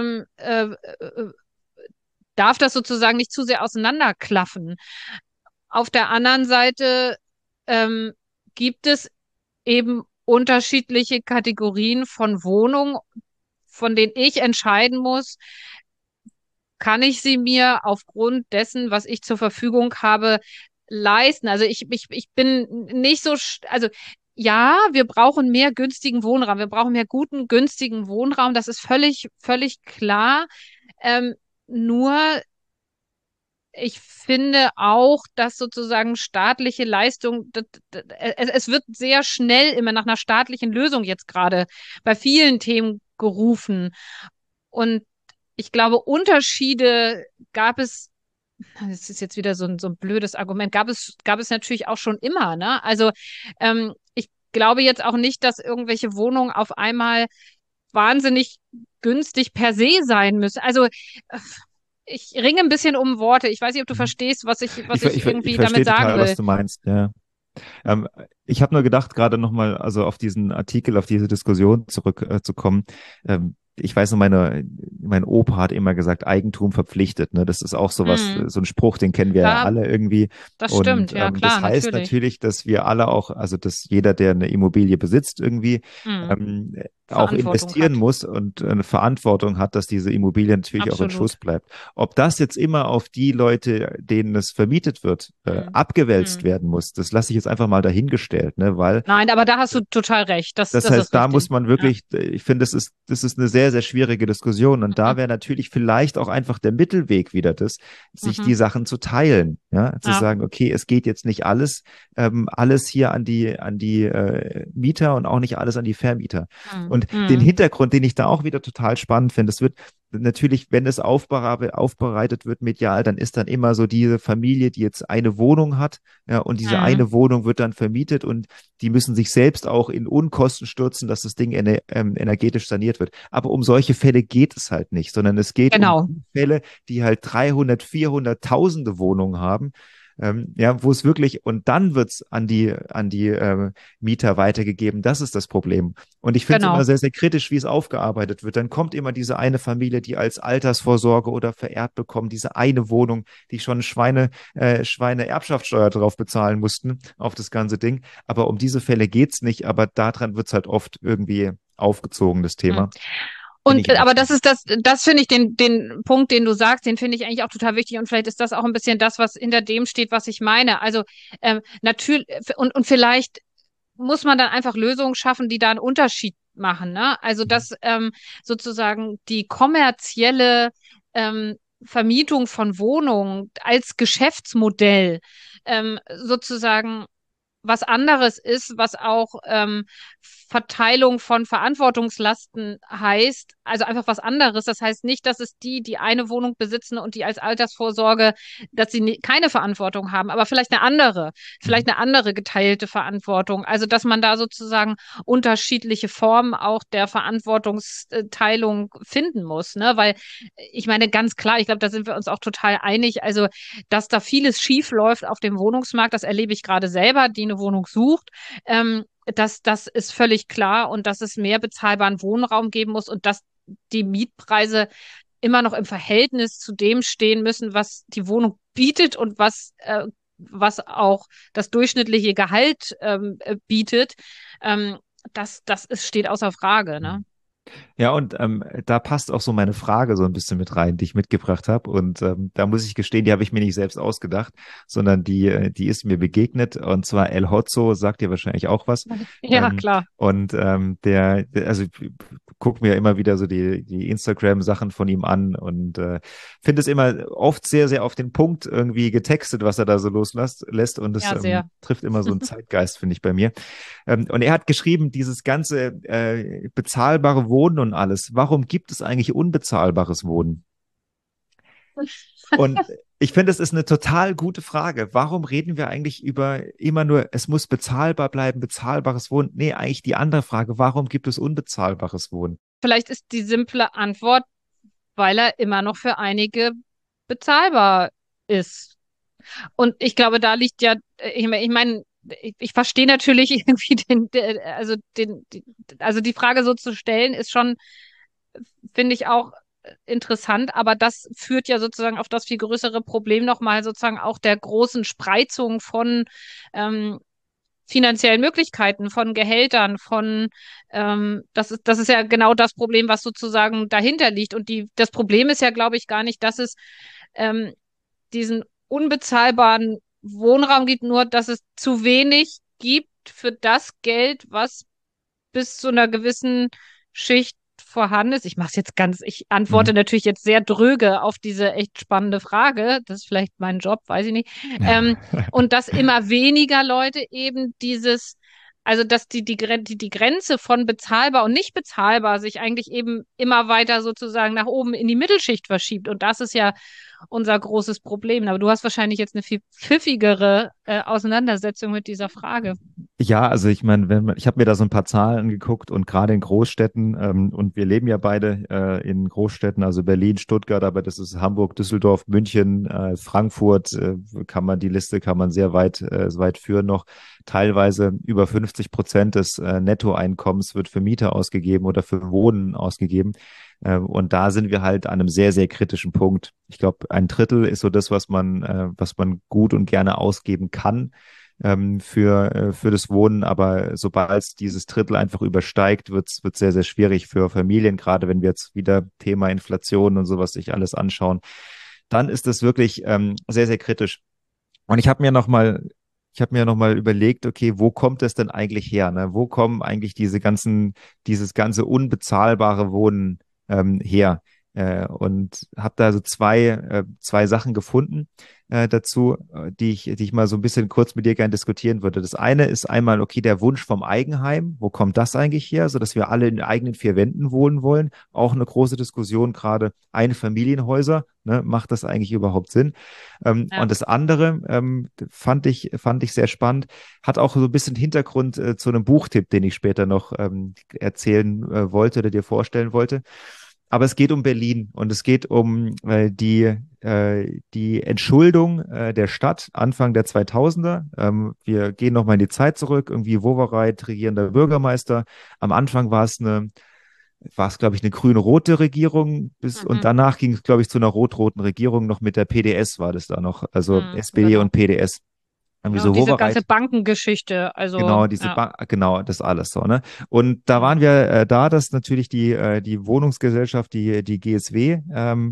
A: darf das sozusagen nicht zu sehr auseinanderklaffen. Auf der anderen Seite ähm, gibt es eben unterschiedliche Kategorien von Wohnungen, von denen ich entscheiden muss, kann ich sie mir aufgrund dessen, was ich zur Verfügung habe, leisten. Also ich bin nicht so, also ja, wir brauchen mehr günstigen Wohnraum. Wir brauchen mehr guten, günstigen Wohnraum. Das ist völlig klar. Ähm, nur ich finde auch, dass sozusagen staatliche Leistung, es wird sehr schnell immer nach einer staatlichen Lösung jetzt gerade bei vielen Themen gerufen. Und ich glaube, Unterschiede gab es, das ist jetzt wieder so ein blödes Argument, gab es natürlich auch schon immer, ne? Also ich glaube jetzt auch nicht, dass irgendwelche Wohnungen auf einmal wahnsinnig günstig per se sein müssen. Also ich ringe ein bisschen um Worte. Ich weiß nicht, ob du
B: Mhm.
A: verstehst, was ich
B: Ich
A: irgendwie damit
B: verstehe
A: sagen
B: total, was
A: will.
B: du meinst, ja. Ähm, ich habe nur gedacht, gerade nochmal, also auf diesen Artikel, auf diese Diskussion zu kommen. Ich weiß noch, mein Opa hat immer gesagt, Eigentum verpflichtet. Ne? Das ist auch sowas,
A: Hm,
B: so ein Spruch, den kennen wir ja
A: da,
B: alle irgendwie.
A: das
B: Und
A: stimmt, ja
B: das
A: klar,
B: heißt
A: natürlich.
B: natürlich, dass wir alle auch, also dass jeder, der eine Immobilie besitzt, irgendwie,
A: Hm,
B: ähm, auch
A: Verantwortung
B: investieren
A: hat.
B: muss und eine Verantwortung hat, dass diese Immobilie natürlich auch in Schuss
A: Absolut.
B: bleibt. Ob das jetzt immer auf die Leute, denen es vermietet wird,
A: Hm.
B: abgewälzt
A: Hm.
B: werden muss, das lasse ich jetzt einfach mal dahingestellt, ne? Weil
A: Nein, aber da hast du total recht.
B: das
A: Das ist
B: heißt, da muss
A: richtig.
B: man
A: Ja.
B: wirklich, ich finde, das ist eine sehr, sehr schwierige Diskussion. Und
A: Mhm.
B: da wäre natürlich vielleicht auch einfach der Mittelweg wieder das, sich
A: Mhm.
B: die Sachen zu teilen, ja, zu
A: Ja.
B: sagen, okay, es geht jetzt nicht alles hier an die Mieter und auch nicht alles an die Vermieter.
A: Mhm.
B: Und den
A: Mhm.
B: Hintergrund, den ich da auch wieder total spannend finde, es wird natürlich, wenn es aufbereitet wird medial, dann ist dann immer so diese Familie, die jetzt eine Wohnung hat, ja, und diese
A: Mhm.
B: eine Wohnung wird dann vermietet und die müssen sich selbst auch in Unkosten stürzen, dass das Ding energetisch saniert wird. Aber um solche Fälle geht es halt nicht, sondern es geht um
A: Genau.
B: Fälle, die halt 300, 400, tausende Wohnungen haben. Ja, wo es wirklich, und dann wird es an die Mieter weitergegeben. Das ist das Problem. Und ich finde es immer
A: Genau.
B: sehr, sehr kritisch, wie es aufgearbeitet wird. Dann kommt immer diese eine Familie, die als Altersvorsorge oder vererbt bekommt, diese eine Wohnung, die schon Schweine Erbschaftssteuer drauf bezahlen mussten, auf das ganze Ding. Aber um diese Fälle geht's nicht, aber daran wird's halt oft irgendwie aufgezogen, das
A: Mhm.
B: Thema. Finde
A: Und
B: ich immer
A: aber das
B: schwierig.
A: ist das finde ich den Punkt, den du sagst, den finde ich eigentlich auch total wichtig und vielleicht ist das auch ein bisschen das, was hinter dem steht, was ich meine. Also natürlich und vielleicht muss man dann einfach Lösungen schaffen, die da einen Unterschied machen, ne? Also dass sozusagen die kommerzielle Vermietung von Wohnungen als Geschäftsmodell sozusagen was anderes ist, was auch Verteilung von Verantwortungslasten heißt, also einfach was anderes. Das heißt nicht, dass es die eine Wohnung besitzen und die als Altersvorsorge, dass sie keine Verantwortung haben, aber
B: Mhm.
A: vielleicht eine andere geteilte Verantwortung. Also dass man da sozusagen unterschiedliche Formen auch der Verantwortungsteilung finden muss, ne? Weil ich meine ganz klar, ich glaube, da sind wir uns auch total einig. Also dass da vieles schief läuft auf dem Wohnungsmarkt, das erlebe ich gerade selber, die eine Wohnung sucht. Das ist völlig klar und dass es mehr bezahlbaren Wohnraum geben muss und dass die Mietpreise immer noch im Verhältnis zu dem stehen müssen, was die Wohnung bietet und was auch das durchschnittliche Gehalt bietet. Ähm, steht außer Frage, ne?
B: Ja, und da passt auch so meine Frage so ein bisschen mit rein, die ich mitgebracht habe. Und da muss ich gestehen, die habe ich mir nicht selbst ausgedacht, sondern die ist mir begegnet. Und zwar El Hotzo, sagt dir wahrscheinlich auch was.
A: Ja, klar.
B: Also guck mir immer wieder so die Instagram-Sachen von ihm an und finde es immer oft sehr, sehr auf den Punkt irgendwie getextet, was er da so loslässt. Und es
A: Ja, sehr.
B: trifft immer so einen Zeitgeist, finde ich, bei mir. Und er hat geschrieben, dieses ganze bezahlbare Wohnen und alles. Warum gibt es eigentlich unbezahlbares Wohnen? Und ich finde, es ist eine total gute Frage. Warum reden wir eigentlich über immer nur, es muss bezahlbar bleiben, bezahlbares Wohnen? Nee, eigentlich die andere Frage, warum gibt es unbezahlbares Wohnen?
A: Vielleicht ist die simple Antwort, weil er immer noch für einige bezahlbar ist. Und ich glaube, da liegt ja, ich meine, ich verstehe natürlich irgendwie also die Frage so zu stellen, ist schon, finde ich auch interessant, aber das führt ja sozusagen auf das viel größere Problem nochmal sozusagen auch der großen Spreizung von ähm, finanziellen Möglichkeiten, von Gehältern, das ist ja genau das Problem, was sozusagen dahinter liegt. Und das Problem ist ja, glaube ich, gar nicht, dass es ähm, diesen unbezahlbaren Wohnraum gibt, nur dass es zu wenig gibt für das Geld, was bis zu einer gewissen Schicht vorhanden ist. Ich antworte
B: Mhm.
A: natürlich jetzt sehr dröge auf diese echt spannende Frage. Das ist vielleicht mein Job, weiß ich nicht. Und dass immer weniger Leute eben also dass die Grenze von bezahlbar und nicht bezahlbar sich eigentlich eben immer weiter sozusagen nach oben in die Mittelschicht verschiebt. Und das ist ja unser großes Problem. Aber du hast wahrscheinlich jetzt eine viel pfiffigere Auseinandersetzung mit dieser Frage.
B: Ja, also ich meine, ich habe mir da so ein paar Zahlen angeguckt und gerade in Großstädten, und wir leben ja beide in Großstädten, also Berlin, Stuttgart, aber das ist Hamburg, Düsseldorf, München, Frankfurt, die Liste kann man sehr weit führen noch. Teilweise über 50% des Nettoeinkommens wird für Miete ausgegeben oder für Wohnen ausgegeben. Und da sind wir halt an einem sehr, sehr kritischen Punkt. Ich glaube, ein Drittel ist so das, was man gut und gerne ausgeben kann. für das Wohnen. Aber sobald es dieses Drittel einfach übersteigt, wird's sehr, sehr schwierig für Familien, gerade wenn wir jetzt wieder Thema Inflation und sowas sich alles anschauen. Dann ist es wirklich sehr, sehr kritisch. Und ich habe mir noch mal überlegt, okay, wo kommt es denn eigentlich her? Ne? Wo kommen eigentlich dieses ganze unbezahlbare Wohnen her? Und habe da so zwei Sachen gefunden dazu, die ich mal so ein bisschen kurz mit dir gerne diskutieren würde. Das eine ist einmal, okay, der Wunsch vom Eigenheim. Wo kommt das eigentlich her? So dass wir alle in eigenen vier Wänden wohnen wollen. Auch eine große Diskussion gerade. Einfamilienhäuser, ne? Macht das eigentlich überhaupt Sinn?
A: Ja.
B: Und das andere fand ich sehr spannend. Hat auch so ein bisschen Hintergrund zu einem Buchtipp, den ich später noch erzählen wollte oder dir vorstellen wollte. Aber es geht um Berlin und es geht um die Entschuldung der Stadt Anfang der 2000er. Wir gehen nochmal in die Zeit zurück, irgendwie Wowereit, regierender Bürgermeister. Am Anfang glaube ich, eine grüne-rote Regierung und
A: Mhm.
B: danach ging es, glaube ich, zu einer rot-roten Regierung noch mit der PDS war das da noch, also
A: Mhm.
B: SPD
A: Genau.
B: und PDS. Irgendwie
A: Ja, und
B: so
A: diese ganze
B: Wowereit.
A: Bankengeschichte, also,
B: Genau,
A: ja.
B: genau, das alles so, ne? Und da
A: Mhm.
B: waren wir dass natürlich die Wohnungsgesellschaft, die GSW,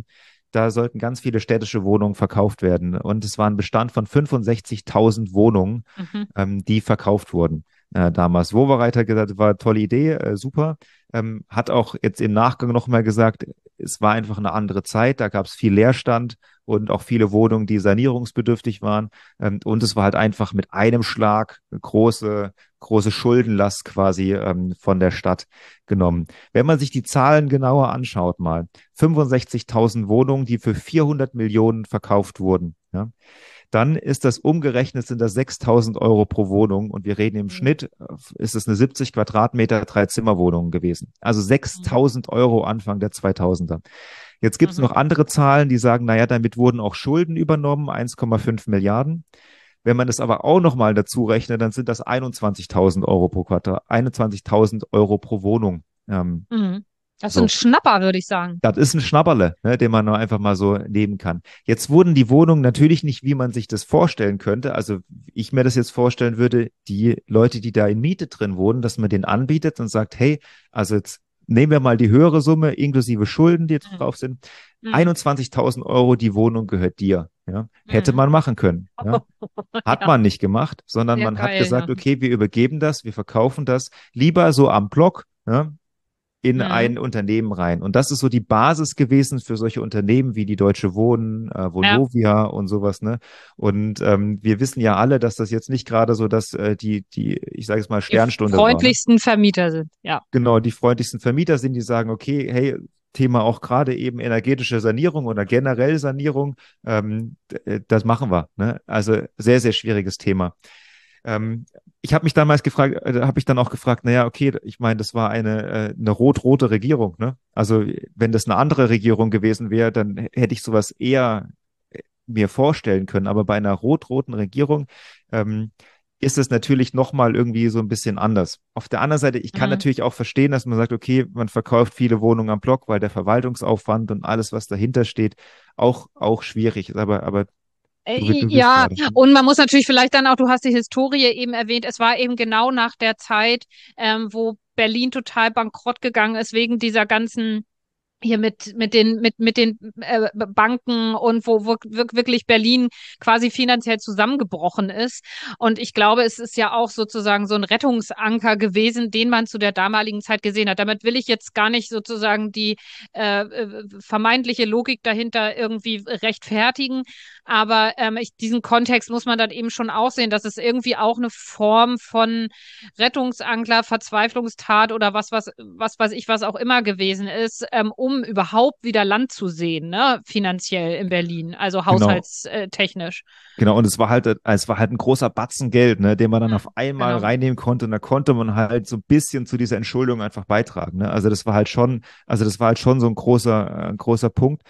B: da sollten ganz viele städtische Wohnungen verkauft werden. Und es war ein Bestand von 65.000 Wohnungen,
A: Mhm.
B: die verkauft wurden. Damals Wowereit hat gesagt, war eine tolle Idee, super. Hat auch jetzt im Nachgang nochmal gesagt, es war einfach eine andere Zeit, da gab es viel Leerstand und auch viele Wohnungen, die sanierungsbedürftig waren. Und es war halt einfach mit einem Schlag eine große Schuldenlast quasi von der Stadt genommen. Wenn man sich die Zahlen genauer anschaut, mal 65.000 Wohnungen, die für 400 Millionen verkauft wurden, ja, dann ist das umgerechnet, sind das 6.000 Euro pro Wohnung und wir reden im
A: Mhm.
B: Schnitt, ist es eine 70 Quadratmeter Drei-Zimmer-Wohnung gewesen. Also
A: Mhm.
B: 6.000 Euro Anfang der 2000er. Jetzt gibt es
A: Mhm.
B: noch andere Zahlen, die sagen, naja, damit wurden auch Schulden übernommen, 1,5 Milliarden. Wenn man das aber auch nochmal dazu rechnet, dann sind das 21.000 Euro pro Quadrat, 21.000 Euro pro Wohnung.
A: Mhm. Das ist ein
B: So.
A: Schnapper, würde ich sagen.
B: Das ist ein Schnapperle, ne, den man nur einfach mal so nehmen kann. Jetzt wurden die Wohnungen natürlich nicht, wie man sich das vorstellen könnte. Also ich mir das jetzt vorstellen würde, die Leute, die da in Miete drin wohnen, dass man den anbietet und sagt, hey, also jetzt nehmen wir mal die höhere Summe inklusive Schulden, die jetzt
A: Mhm.
B: drauf sind.
A: Mhm.
B: 21.000 Euro, die Wohnung gehört dir. Ja, hätte
A: Mhm.
B: man machen können. Ja, hat
A: Ja,
B: man nicht gemacht, sondern
A: sehr
B: man hat
A: geil, ja.
B: gesagt, okay, wir übergeben das, wir verkaufen das lieber so am Block. Ja, in
A: Mhm.
B: ein Unternehmen rein. Und das ist so die Basis gewesen für solche Unternehmen wie die Deutsche Wohnen,
A: Ja,
B: Vonovia und sowas, ne? Und wir wissen ja alle, dass das jetzt nicht gerade so, dass ich sage es mal,
A: die
B: Sternstunde war, ne?
A: freundlichsten Vermieter sind. Ja.
B: Genau, die freundlichsten Vermieter sind, die sagen, okay, hey, Thema auch gerade eben energetische Sanierung oder generell Sanierung, das machen wir, ne? Also sehr, sehr schwieriges Thema. Ich habe mich damals gefragt, habe ich dann auch gefragt, naja, okay, ich meine, das war eine rot-rote Regierung, ne? Also wenn das eine andere Regierung gewesen wäre, dann hätte ich sowas eher mir vorstellen können. Aber bei einer rot-roten Regierung ähm, ist es natürlich nochmal irgendwie so ein bisschen anders. Auf der anderen Seite, ich kann
A: Mhm.
B: natürlich auch verstehen, dass man sagt, okay, man verkauft viele Wohnungen am Block, weil der Verwaltungsaufwand und alles, was dahinter steht, auch schwierig ist. Aber du willst
A: Ja,
B: gerade.
A: und man muss natürlich vielleicht dann auch, du hast die Historie eben erwähnt, es war eben genau nach der Zeit, wo Berlin total bankrott gegangen ist wegen dieser ganzen hier mit den Banken und wo wirklich Berlin quasi finanziell zusammengebrochen ist. Und ich glaube, es ist ja auch sozusagen so ein Rettungsanker gewesen, den man zu der damaligen Zeit gesehen hat. Damit will ich jetzt gar nicht sozusagen die vermeintliche Logik dahinter irgendwie rechtfertigen. Aber diesen Kontext muss man dann eben schon auch sehen, dass es irgendwie auch eine Form von Rettungsankler, Verzweiflungstat oder was weiß ich, was auch immer gewesen ist, um überhaupt wieder Land zu sehen, ne, finanziell in Berlin, also
B: Genau.
A: haushaltstechnisch.
B: Genau, und es war halt ein großer Batzen Geld, ne, den man dann auf einmal
A: Genau.
B: reinnehmen konnte und da konnte man halt so ein bisschen zu dieser Entschuldung einfach beitragen, ne? Also das war halt schon so ein großer Punkt.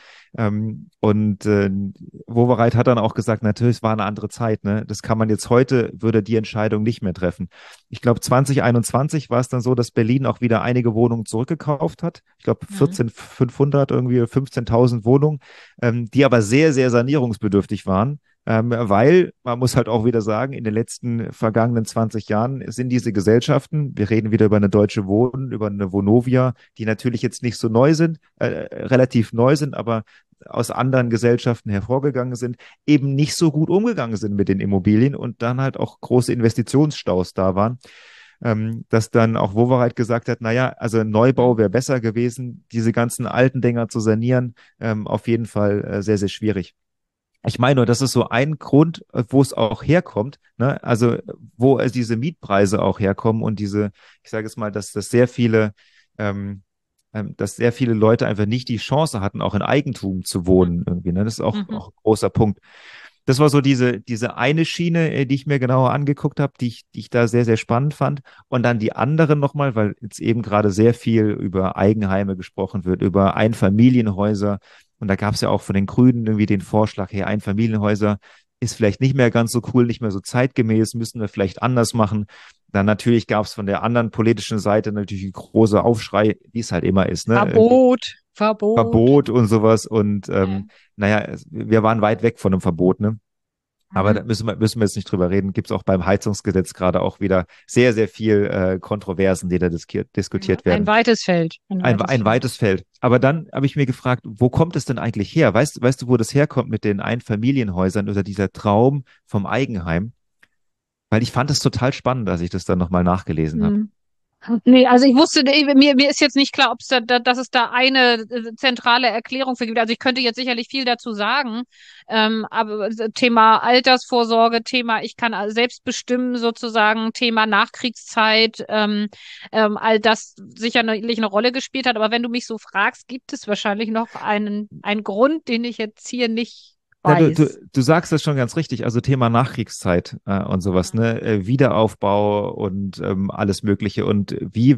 B: Wowereit hat dann auch gesagt, natürlich, es war eine andere Zeit, ne? Das kann man jetzt heute, würde die Entscheidung nicht mehr treffen. Ich glaube, 2021 war es dann so, dass Berlin auch wieder einige Wohnungen zurückgekauft hat. Ich glaube,
A: Mhm.
B: 14.500 irgendwie 15.000 Wohnungen, die aber sehr, sehr sanierungsbedürftig waren, weil man muss halt auch wieder sagen, in den letzten vergangenen 20 Jahren sind diese Gesellschaften, wir reden wieder über eine Deutsche Wohnen, über eine Vonovia, die natürlich jetzt nicht so neu sind, relativ neu sind, aber aus anderen Gesellschaften hervorgegangen sind, eben nicht so gut umgegangen sind mit den Immobilien und dann halt auch große Investitionsstaus da waren, dass dann auch Wowereit gesagt hat, naja, also ein Neubau wäre besser gewesen, diese ganzen alten Dinger zu sanieren, auf jeden Fall sehr, sehr schwierig. Ich meine nur, das ist so ein Grund, wo es auch herkommt, ne? Also wo diese Mietpreise auch herkommen und diese, ich sage jetzt mal, ähm, dass sehr viele Leute einfach nicht die Chance hatten, auch in Eigentum zu wohnen irgendwie, ne? Das ist
A: Mhm.
B: auch ein großer Punkt. Das war so diese eine Schiene, die ich mir genauer angeguckt habe, die ich da sehr, sehr spannend fand. Und dann die andere nochmal, weil jetzt eben gerade sehr viel über Eigenheime gesprochen wird, über Einfamilienhäuser. Und da gab es ja auch von den Grünen irgendwie den Vorschlag, hey, Einfamilienhäuser ist vielleicht nicht mehr ganz so cool, nicht mehr so zeitgemäß, müssen wir vielleicht anders machen. Dann natürlich gab es von der anderen politischen Seite natürlich einen großen Aufschrei, wie es halt immer ist, ne? Irgendwie
A: Verbot, Verbot.
B: Verbot und sowas. Und
A: Ja.
B: naja, wir waren weit weg von einem Verbot, ne? Aber
A: Mhm.
B: da müssen wir jetzt nicht drüber reden. Gibt es auch beim Heizungsgesetz gerade auch wieder sehr, sehr viel Kontroversen, die da
A: Ja.
B: diskutiert
A: Ein
B: werden.
A: weites Feld, ein weites
B: Ein
A: Feld.
B: weites Feld. Aber dann habe ich mir gefragt, wo kommt es denn eigentlich her? Weißt du, wo das herkommt mit den Einfamilienhäusern oder dieser Traum vom Eigenheim? Weil ich fand es total spannend, als ich das dann nochmal nachgelesen habe.
A: Mhm. Nee, also ich wusste, mir ist jetzt nicht klar, ob es dass es da eine zentrale Erklärung für gibt. Also ich könnte jetzt sicherlich viel dazu sagen, aber Thema Altersvorsorge, Thema ich kann selbst bestimmen sozusagen, Thema Nachkriegszeit, all das sicherlich eine Rolle gespielt hat. Aber wenn du mich so fragst, gibt es wahrscheinlich noch einen Grund, den ich jetzt hier nicht
B: Na,
A: weiß.
B: du sagst das schon ganz richtig. Also Thema Nachkriegszeit und sowas, ne? Wiederaufbau und alles Mögliche. Und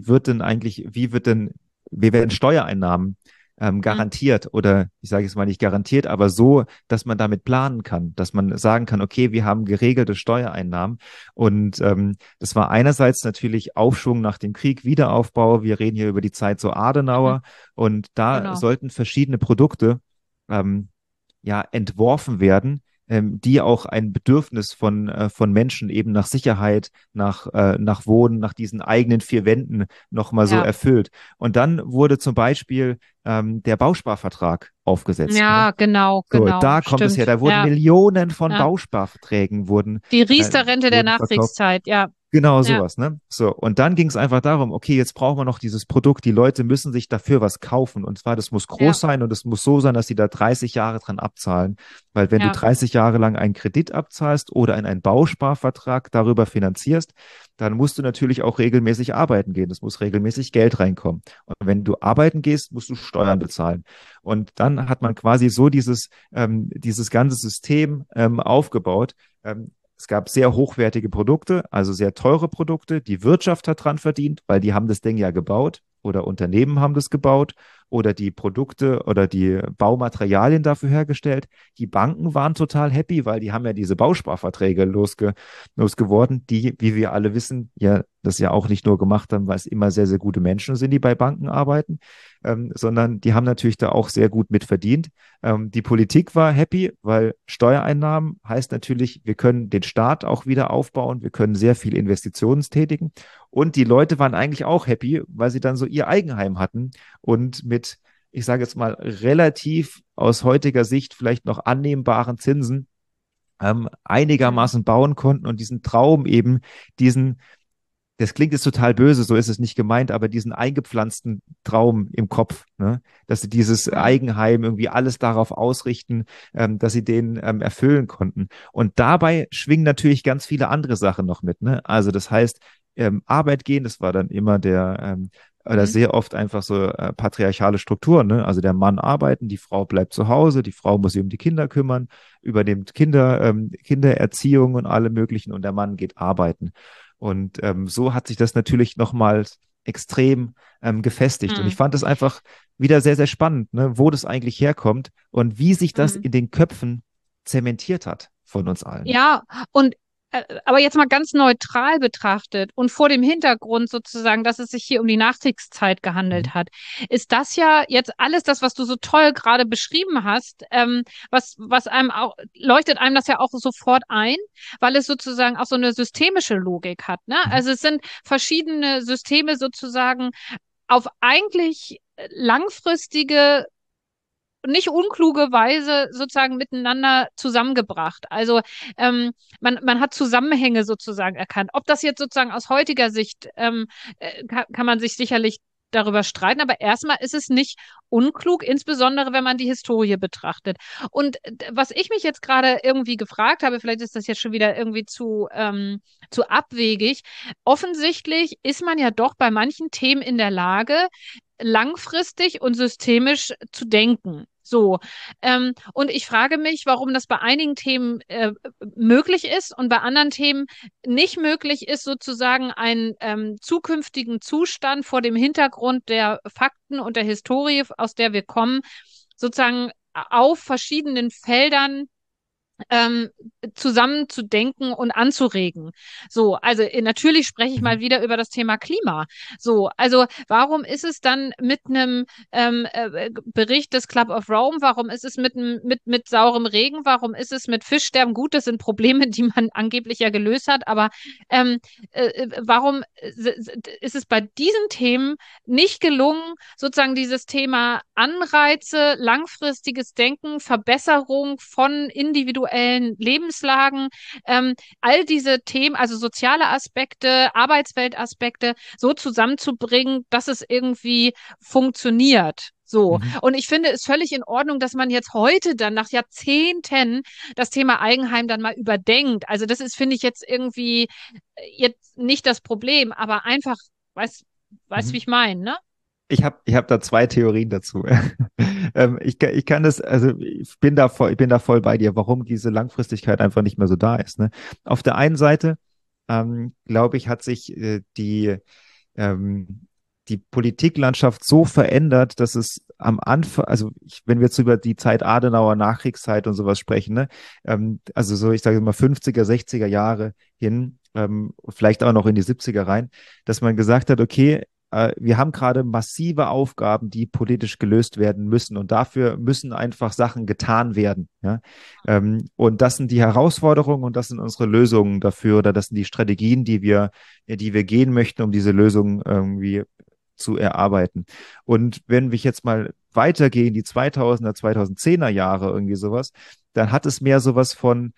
B: wie werden Steuereinnahmen
A: Mhm.
B: garantiert? Oder ich sage jetzt mal nicht garantiert, aber so, dass man damit planen kann, dass man sagen kann, okay, wir haben geregelte Steuereinnahmen. Und das war einerseits natürlich Aufschwung nach dem Krieg, Wiederaufbau. Wir reden hier über die Zeit so
A: Mhm.
B: Adenauer. Und da
A: Genau.
B: sollten verschiedene Produkte ähm, ja entworfen werden, die auch ein Bedürfnis von Menschen eben nach Sicherheit, nach Wohnen, nach diesen eigenen vier Wänden nochmal so
A: Ja.
B: erfüllt. Und dann wurde zum Beispiel der Bausparvertrag aufgesetzt. Ne?
A: Ja, genau,
B: So,
A: genau.
B: da kommt es her.
A: Stimmt.
B: Da wurden
A: Ja.
B: Millionen von
A: Ja.
B: Bausparverträgen
A: Die
B: äh,
A: Riester-Rente der
B: wurden verkauft.
A: Nachkriegszeit, ja.
B: Genau
A: Ja,
B: sowas, ne? So, und dann ging es einfach darum, okay, jetzt brauchen wir noch dieses Produkt, die Leute müssen sich dafür was kaufen. Und zwar, das muss
A: ja,
B: groß sein und es muss so sein, dass sie da 30 Jahre dran abzahlen. Weil wenn du
A: ja,
B: 30 Jahre lang einen Kredit abzahlst oder in einen Bausparvertrag darüber finanzierst, dann musst du natürlich auch regelmäßig arbeiten gehen. Es muss regelmäßig Geld reinkommen. Und wenn du arbeiten gehst, musst du Steuern bezahlen. Und dann hat man quasi so dieses ganze System aufgebaut. Es gab sehr hochwertige Produkte, also sehr teure Produkte. Die Wirtschaft hat dran verdient, weil die haben das Ding ja gebaut oder Unternehmen haben das gebaut oder die Produkte oder die Baumaterialien dafür hergestellt. Die Banken waren total happy, weil die haben ja diese Bausparverträge losgeworden, die, wie wir alle wissen, ja das ja auch nicht nur gemacht haben, weil es immer sehr, sehr gute Menschen sind, die bei Banken arbeiten, sondern die haben natürlich da auch sehr gut mitverdient. Die Politik war happy, weil Steuereinnahmen heißt natürlich, wir können den Staat auch wieder aufbauen, wir können sehr viel Investitionen tätigen. Und die Leute waren eigentlich auch happy, weil sie dann so ihr Eigenheim hatten und mit, ich sage jetzt mal, relativ aus heutiger Sicht vielleicht noch annehmbaren Zinsen
A: mhm.
B: einigermaßen bauen konnten und diesen Traum eben, diesen das klingt jetzt total böse, so ist es nicht gemeint, aber diesen eingepflanzten Traum im Kopf, ne? Dass sie dieses
A: Mhm.
B: Eigenheim irgendwie alles darauf ausrichten, dass sie den erfüllen konnten. Und dabei schwingen natürlich ganz viele andere Sachen noch mit, ne? Also das heißt, Arbeit gehen, das war dann immer oder
A: Mhm.
B: sehr oft einfach so patriarchale Strukturen, ne? Also der Mann arbeiten, die Frau bleibt zu Hause, die Frau muss sich um die Kinder kümmern, übernimmt Kindererziehung und alle möglichen und der Mann geht arbeiten. Und so hat sich das natürlich nochmal extrem gefestigt. Und ich
A: Mhm.
B: fand es einfach wieder sehr, sehr spannend, ne, wo das eigentlich herkommt und wie sich das
A: Mhm.
B: in den Köpfen zementiert hat von uns allen.
A: Ja, und Aber jetzt mal ganz neutral betrachtet und vor dem Hintergrund sozusagen, dass es sich hier um die Nachkriegszeit
B: Mhm.
A: gehandelt hat, ist das ja jetzt alles das, was du so toll gerade beschrieben hast, was einem auch, leuchtet einem das ja auch sofort ein, weil es sozusagen auch so eine systemische Logik hat, ne?
B: Mhm.
A: Also es sind verschiedene Systeme sozusagen auf eigentlich langfristige, nicht unkluge Weise sozusagen miteinander zusammengebracht. Also man hat Zusammenhänge sozusagen erkannt. Ob das jetzt sozusagen aus heutiger Sicht, kann man sich sicherlich darüber streiten, aber erstmal ist es nicht unklug, insbesondere wenn man die Historie betrachtet. Und was ich mich jetzt gerade irgendwie gefragt habe, vielleicht ist das jetzt schon wieder irgendwie zu abwegig. Offensichtlich ist man ja doch bei manchen Themen in der Lage, langfristig und systemisch zu denken. So, und ich frage mich, warum das bei einigen Themen möglich ist und bei anderen Themen nicht möglich ist, sozusagen einen zukünftigen Zustand vor dem Hintergrund der Fakten und der Historie, aus der wir kommen, sozusagen auf verschiedenen Feldern ähm, zusammen zu denken und anzuregen. So, also natürlich spreche ich mal
B: Mhm.
A: wieder über das Thema Klima. So, also warum ist es dann mit einem Bericht des Club of Rome, warum ist es mit saurem Regen, warum ist es mit Fischsterben? Gut, das sind Probleme, die man angeblich ja gelöst hat, aber ähm, warum ist es bei diesen Themen nicht gelungen, sozusagen dieses Thema Anreize, langfristiges Denken, Verbesserung von individuellen Lebenslagen, all diese Themen, also soziale Aspekte, Arbeitsweltaspekte, so zusammenzubringen, dass es irgendwie funktioniert. So.
B: Mhm.
A: Und ich finde es völlig in Ordnung, dass man jetzt heute dann nach Jahrzehnten das Thema Eigenheim dann mal überdenkt. Also das ist, finde ich, jetzt irgendwie jetzt nicht das Problem, aber einfach, weißt, wie
B: Mhm.
A: ich meine, ne?
B: Ich hab da zwei Theorien dazu. Ich kann das, also ich bin da voll bei dir, warum diese Langfristigkeit einfach nicht mehr so da ist. Ne? Auf der einen Seite, glaube ich, hat sich ähm, die Politiklandschaft so verändert, dass es am Anfang, also wenn wir jetzt über die Zeit Adenauer, Nachkriegszeit und sowas sprechen, ne, also so, ich sage mal 50er, 60er Jahre hin, vielleicht auch noch in die 70er rein, dass man gesagt hat, okay, wir haben gerade massive Aufgaben, die politisch gelöst werden müssen und dafür müssen einfach Sachen getan werden. Ja? Und das sind die Herausforderungen und das sind unsere Lösungen dafür oder das sind die Strategien, die wir gehen möchten, um diese Lösung irgendwie zu erarbeiten. Und wenn wir jetzt mal weitergehen, die 2000er, 2010er Jahre, irgendwie sowas, dann hat es mehr sowas von,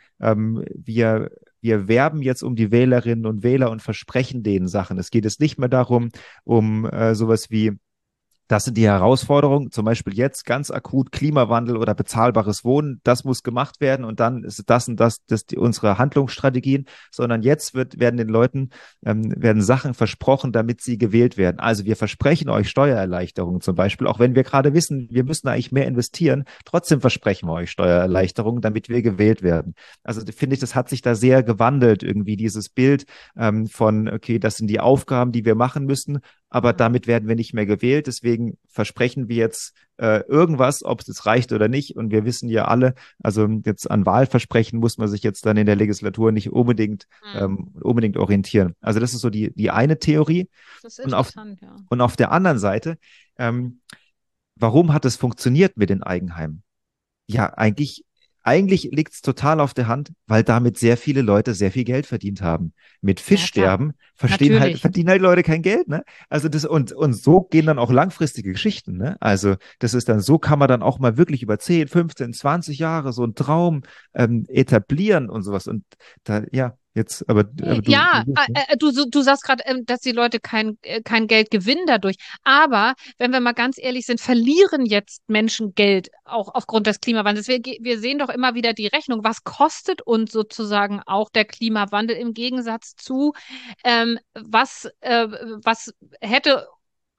B: wir werben jetzt um die Wählerinnen und Wähler und versprechen denen Sachen. Es geht jetzt nicht mehr darum, um sowas wie das sind die Herausforderungen, zum Beispiel jetzt ganz akut Klimawandel oder bezahlbares Wohnen. Das muss gemacht werden und dann ist das und das unsere Handlungsstrategien, sondern jetzt werden den Leuten werden Sachen versprochen, damit sie gewählt werden. Also wir versprechen euch Steuererleichterungen zum Beispiel, auch wenn wir gerade wissen, wir müssen eigentlich mehr investieren. Trotzdem versprechen wir euch Steuererleichterungen, damit wir gewählt werden. Also finde ich, das hat sich da sehr gewandelt irgendwie dieses Bild von okay, das sind die Aufgaben, die wir machen müssen, aber damit werden wir nicht mehr gewählt. Deswegen versprechen wir jetzt irgendwas, ob es jetzt reicht oder nicht. Und wir wissen ja alle, also jetzt an Wahlversprechen muss man sich jetzt dann in der Legislatur nicht
A: Hm.
B: unbedingt orientieren. Also das ist so die eine Theorie.
A: Das ist
B: Und auf,
A: interessant, ja.
B: und auf der anderen Seite, ähm, warum hat es funktioniert mit den Eigenheimen? Ja, eigentlich liegt es total auf der Hand, weil damit sehr viele Leute sehr viel Geld verdient haben. Mit
A: Ja, klar,
B: Fischsterben
A: natürlich.
B: verdienen halt Leute kein Geld, ne? Also und so gehen dann auch langfristige Geschichten, ne? Also das ist dann, so kann man dann auch mal wirklich über 10, 15, 20 Jahre so einen Traum etablieren und sowas. Und da, ja, jetzt, aber
A: Ja,
B: ne?
A: du sagst gerade, dass die Leute kein Geld gewinnen dadurch. Aber wenn wir mal ganz ehrlich sind, verlieren jetzt Menschen Geld auch aufgrund des Klimawandels. Wir sehen doch immer wieder die Rechnung. Was kostet uns sozusagen auch der Klimawandel im Gegensatz zu, was hätte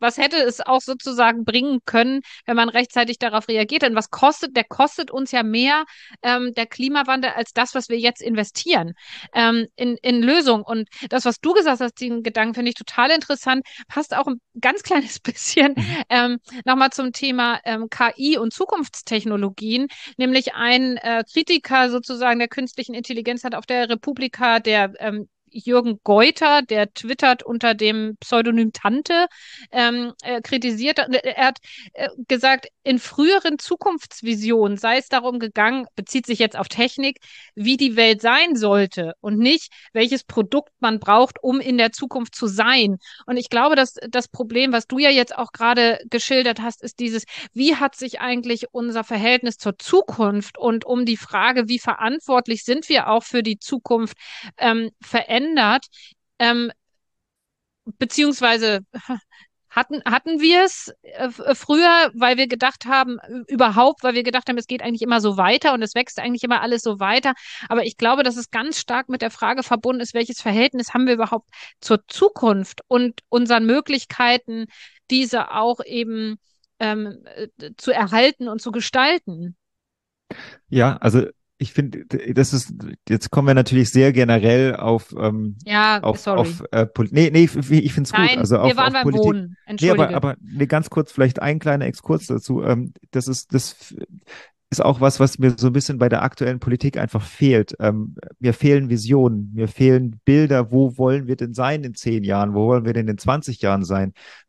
A: was hätte es auch sozusagen bringen können, wenn man rechtzeitig darauf reagiert? Denn der kostet uns ja mehr, der Klimawandel, als das, was wir jetzt investieren, in Lösungen. Und das, was du gesagt hast, den Gedanken finde ich total interessant, passt auch ein ganz kleines bisschen
B: Mhm.
A: nochmal zum Thema KI und Zukunftstechnologien. Nämlich ein Kritiker sozusagen der künstlichen Intelligenz hat auf der Republika, der Jürgen Geuter, der twittert unter dem Pseudonym Tante, kritisiert. Er hat gesagt, in früheren Zukunftsvisionen sei es darum gegangen, bezieht sich jetzt auf Technik, wie die Welt sein sollte und nicht, welches Produkt man braucht, um in der Zukunft zu sein. Und ich glaube, dass das Problem, was du ja jetzt auch gerade geschildert hast, ist dieses, wie hat sich eigentlich unser Verhältnis zur Zukunft und um die Frage, wie verantwortlich sind wir auch für die Zukunft, verändert, ähm, beziehungsweise hatten wir es früher, weil wir gedacht haben, weil wir gedacht haben, es geht eigentlich immer so weiter und es wächst eigentlich immer alles so weiter. Aber ich glaube, dass es ganz stark mit der Frage verbunden ist, welches Verhältnis haben wir überhaupt zur Zukunft und unseren Möglichkeiten, diese auch eben zu erhalten und zu gestalten.
B: Ja, also ich finde, jetzt kommen wir natürlich sehr generell
A: Ja, sorry.
B: Nee, ich finde es gut,
A: Nein,
B: also
A: wir waren
B: auf
A: beim
B: Politik.
A: Wohnen.
B: Nee,
A: Entschuldige.
B: aber nee, ganz kurz, vielleicht ein kleiner Exkurs dazu. Das ist auch was mir so ein bisschen bei der aktuellen Politik einfach fehlt. Mir fehlen Visionen, mir fehlen Bilder, wo wollen wir denn sein in 10 Jahren, wo wollen wir denn in 20 Jahren sein?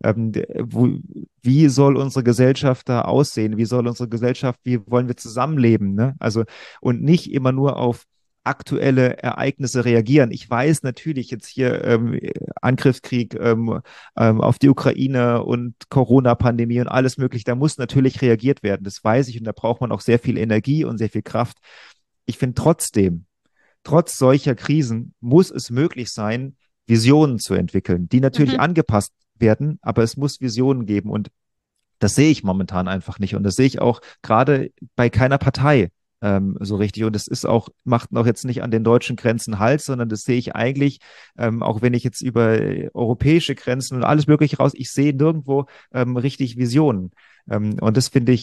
B: Wie soll unsere Gesellschaft da aussehen? Wie soll unsere Gesellschaft, wie wollen wir zusammenleben? Ne? Also, und nicht immer nur auf aktuelle Ereignisse reagieren. Ich weiß natürlich jetzt hier Angriffskrieg auf die Ukraine und Corona-Pandemie und alles mögliche, da muss natürlich reagiert werden. Das weiß ich und da braucht man auch sehr viel Energie und sehr viel Kraft. Ich finde trotzdem, trotz solcher Krisen muss es möglich sein, Visionen zu entwickeln, die natürlich
A: Mhm.
B: angepasst werden, aber es muss Visionen geben und das sehe ich momentan einfach nicht und das sehe ich auch gerade bei keiner Partei so richtig. Und es ist auch, macht noch jetzt nicht an den deutschen Grenzen Halt, sondern das sehe ich eigentlich, auch wenn ich jetzt über europäische Grenzen und alles Mögliche raus, ich sehe nirgendwo richtig Visionen. Und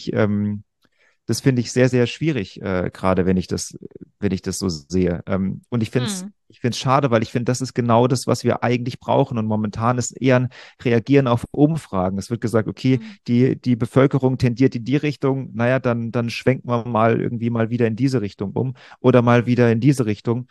B: das finde ich sehr, sehr schwierig, gerade wenn ich das so sehe. Und
A: Mhm.
B: ich finde es schade, weil ich finde, das ist genau das, was wir eigentlich brauchen. Und momentan ist eher ein Reagieren auf Umfragen. Es wird gesagt, okay,
A: Mhm.
B: die Bevölkerung tendiert in die Richtung, naja, dann schwenken wir mal irgendwie mal wieder in diese Richtung um oder mal wieder in diese Richtung.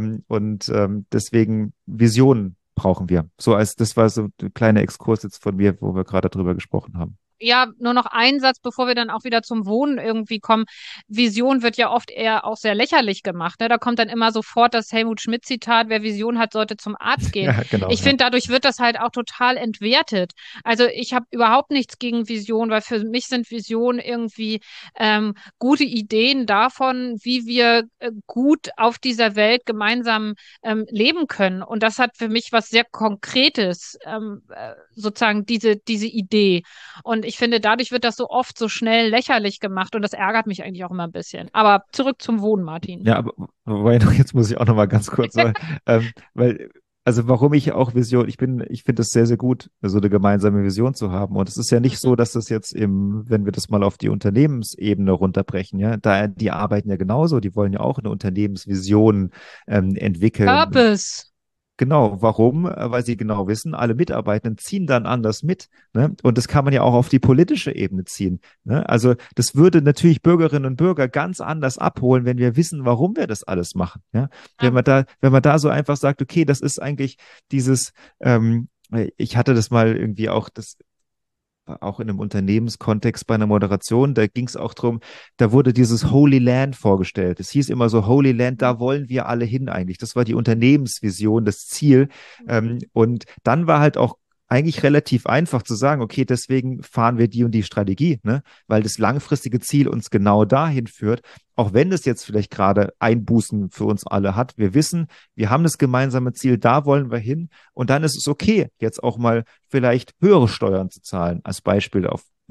B: Deswegen Visionen brauchen wir. Das war so ein kleiner Exkurs jetzt von mir, wo wir gerade drüber gesprochen haben.
A: Ja, nur noch ein Satz, bevor wir dann auch wieder zum Wohnen irgendwie kommen. Vision wird ja oft eher auch sehr lächerlich gemacht. Ne? Da kommt dann immer sofort das Helmut Schmidt-Zitat, wer Vision hat, sollte zum Arzt gehen.
B: Ja, genau,
A: Ich
B: ja.
A: finde, dadurch wird das halt auch total entwertet. Also ich habe überhaupt nichts gegen Vision, weil für mich sind Visionen irgendwie gute Ideen davon, wie wir gut auf dieser Welt gemeinsam leben können. Und das hat für mich was sehr Konkretes, sozusagen diese Idee. Und ich finde, dadurch wird das so oft so schnell lächerlich gemacht und das ärgert mich eigentlich auch immer ein bisschen. Aber zurück zum Wohnen, Martin.
B: Ja, aber wobei, jetzt muss ich auch noch mal ganz kurz, weil, also warum ich auch ich finde es sehr, sehr gut, so eine gemeinsame Vision zu haben. Und es ist ja nicht
A: Mhm.
B: so, dass das jetzt wenn wir das mal auf die Unternehmensebene runterbrechen, ja, die arbeiten ja genauso, die wollen ja auch eine Unternehmensvision entwickeln.
A: Purpose.
B: Genau, warum? Weil sie genau wissen, alle Mitarbeitenden ziehen dann anders mit. Ne? Und das kann man ja auch auf die politische Ebene ziehen. Ne? Also das würde natürlich Bürgerinnen und Bürger ganz anders abholen, wenn wir wissen, warum wir das alles machen. Ja?
A: Ja.
B: Wenn man da so einfach sagt, okay, das ist eigentlich dieses, ich hatte das mal irgendwie auch, das auch in einem Unternehmenskontext bei einer Moderation, da ging es auch drum, da wurde dieses Holy Land vorgestellt. Es hieß immer so, Holy Land,
A: Mhm.
B: da wollen wir alle hin eigentlich. Das war die Unternehmensvision, das Ziel. Und dann war halt auch eigentlich relativ einfach zu sagen, okay, deswegen fahren wir die und die Strategie, ne? Weil das langfristige Ziel uns genau dahin führt, auch wenn es jetzt vielleicht gerade Einbußen für uns alle hat. Wir wissen, wir haben das gemeinsame Ziel, da wollen wir hin. Und dann ist es okay, jetzt auch mal vielleicht höhere Steuern zu zahlen, als Beispiel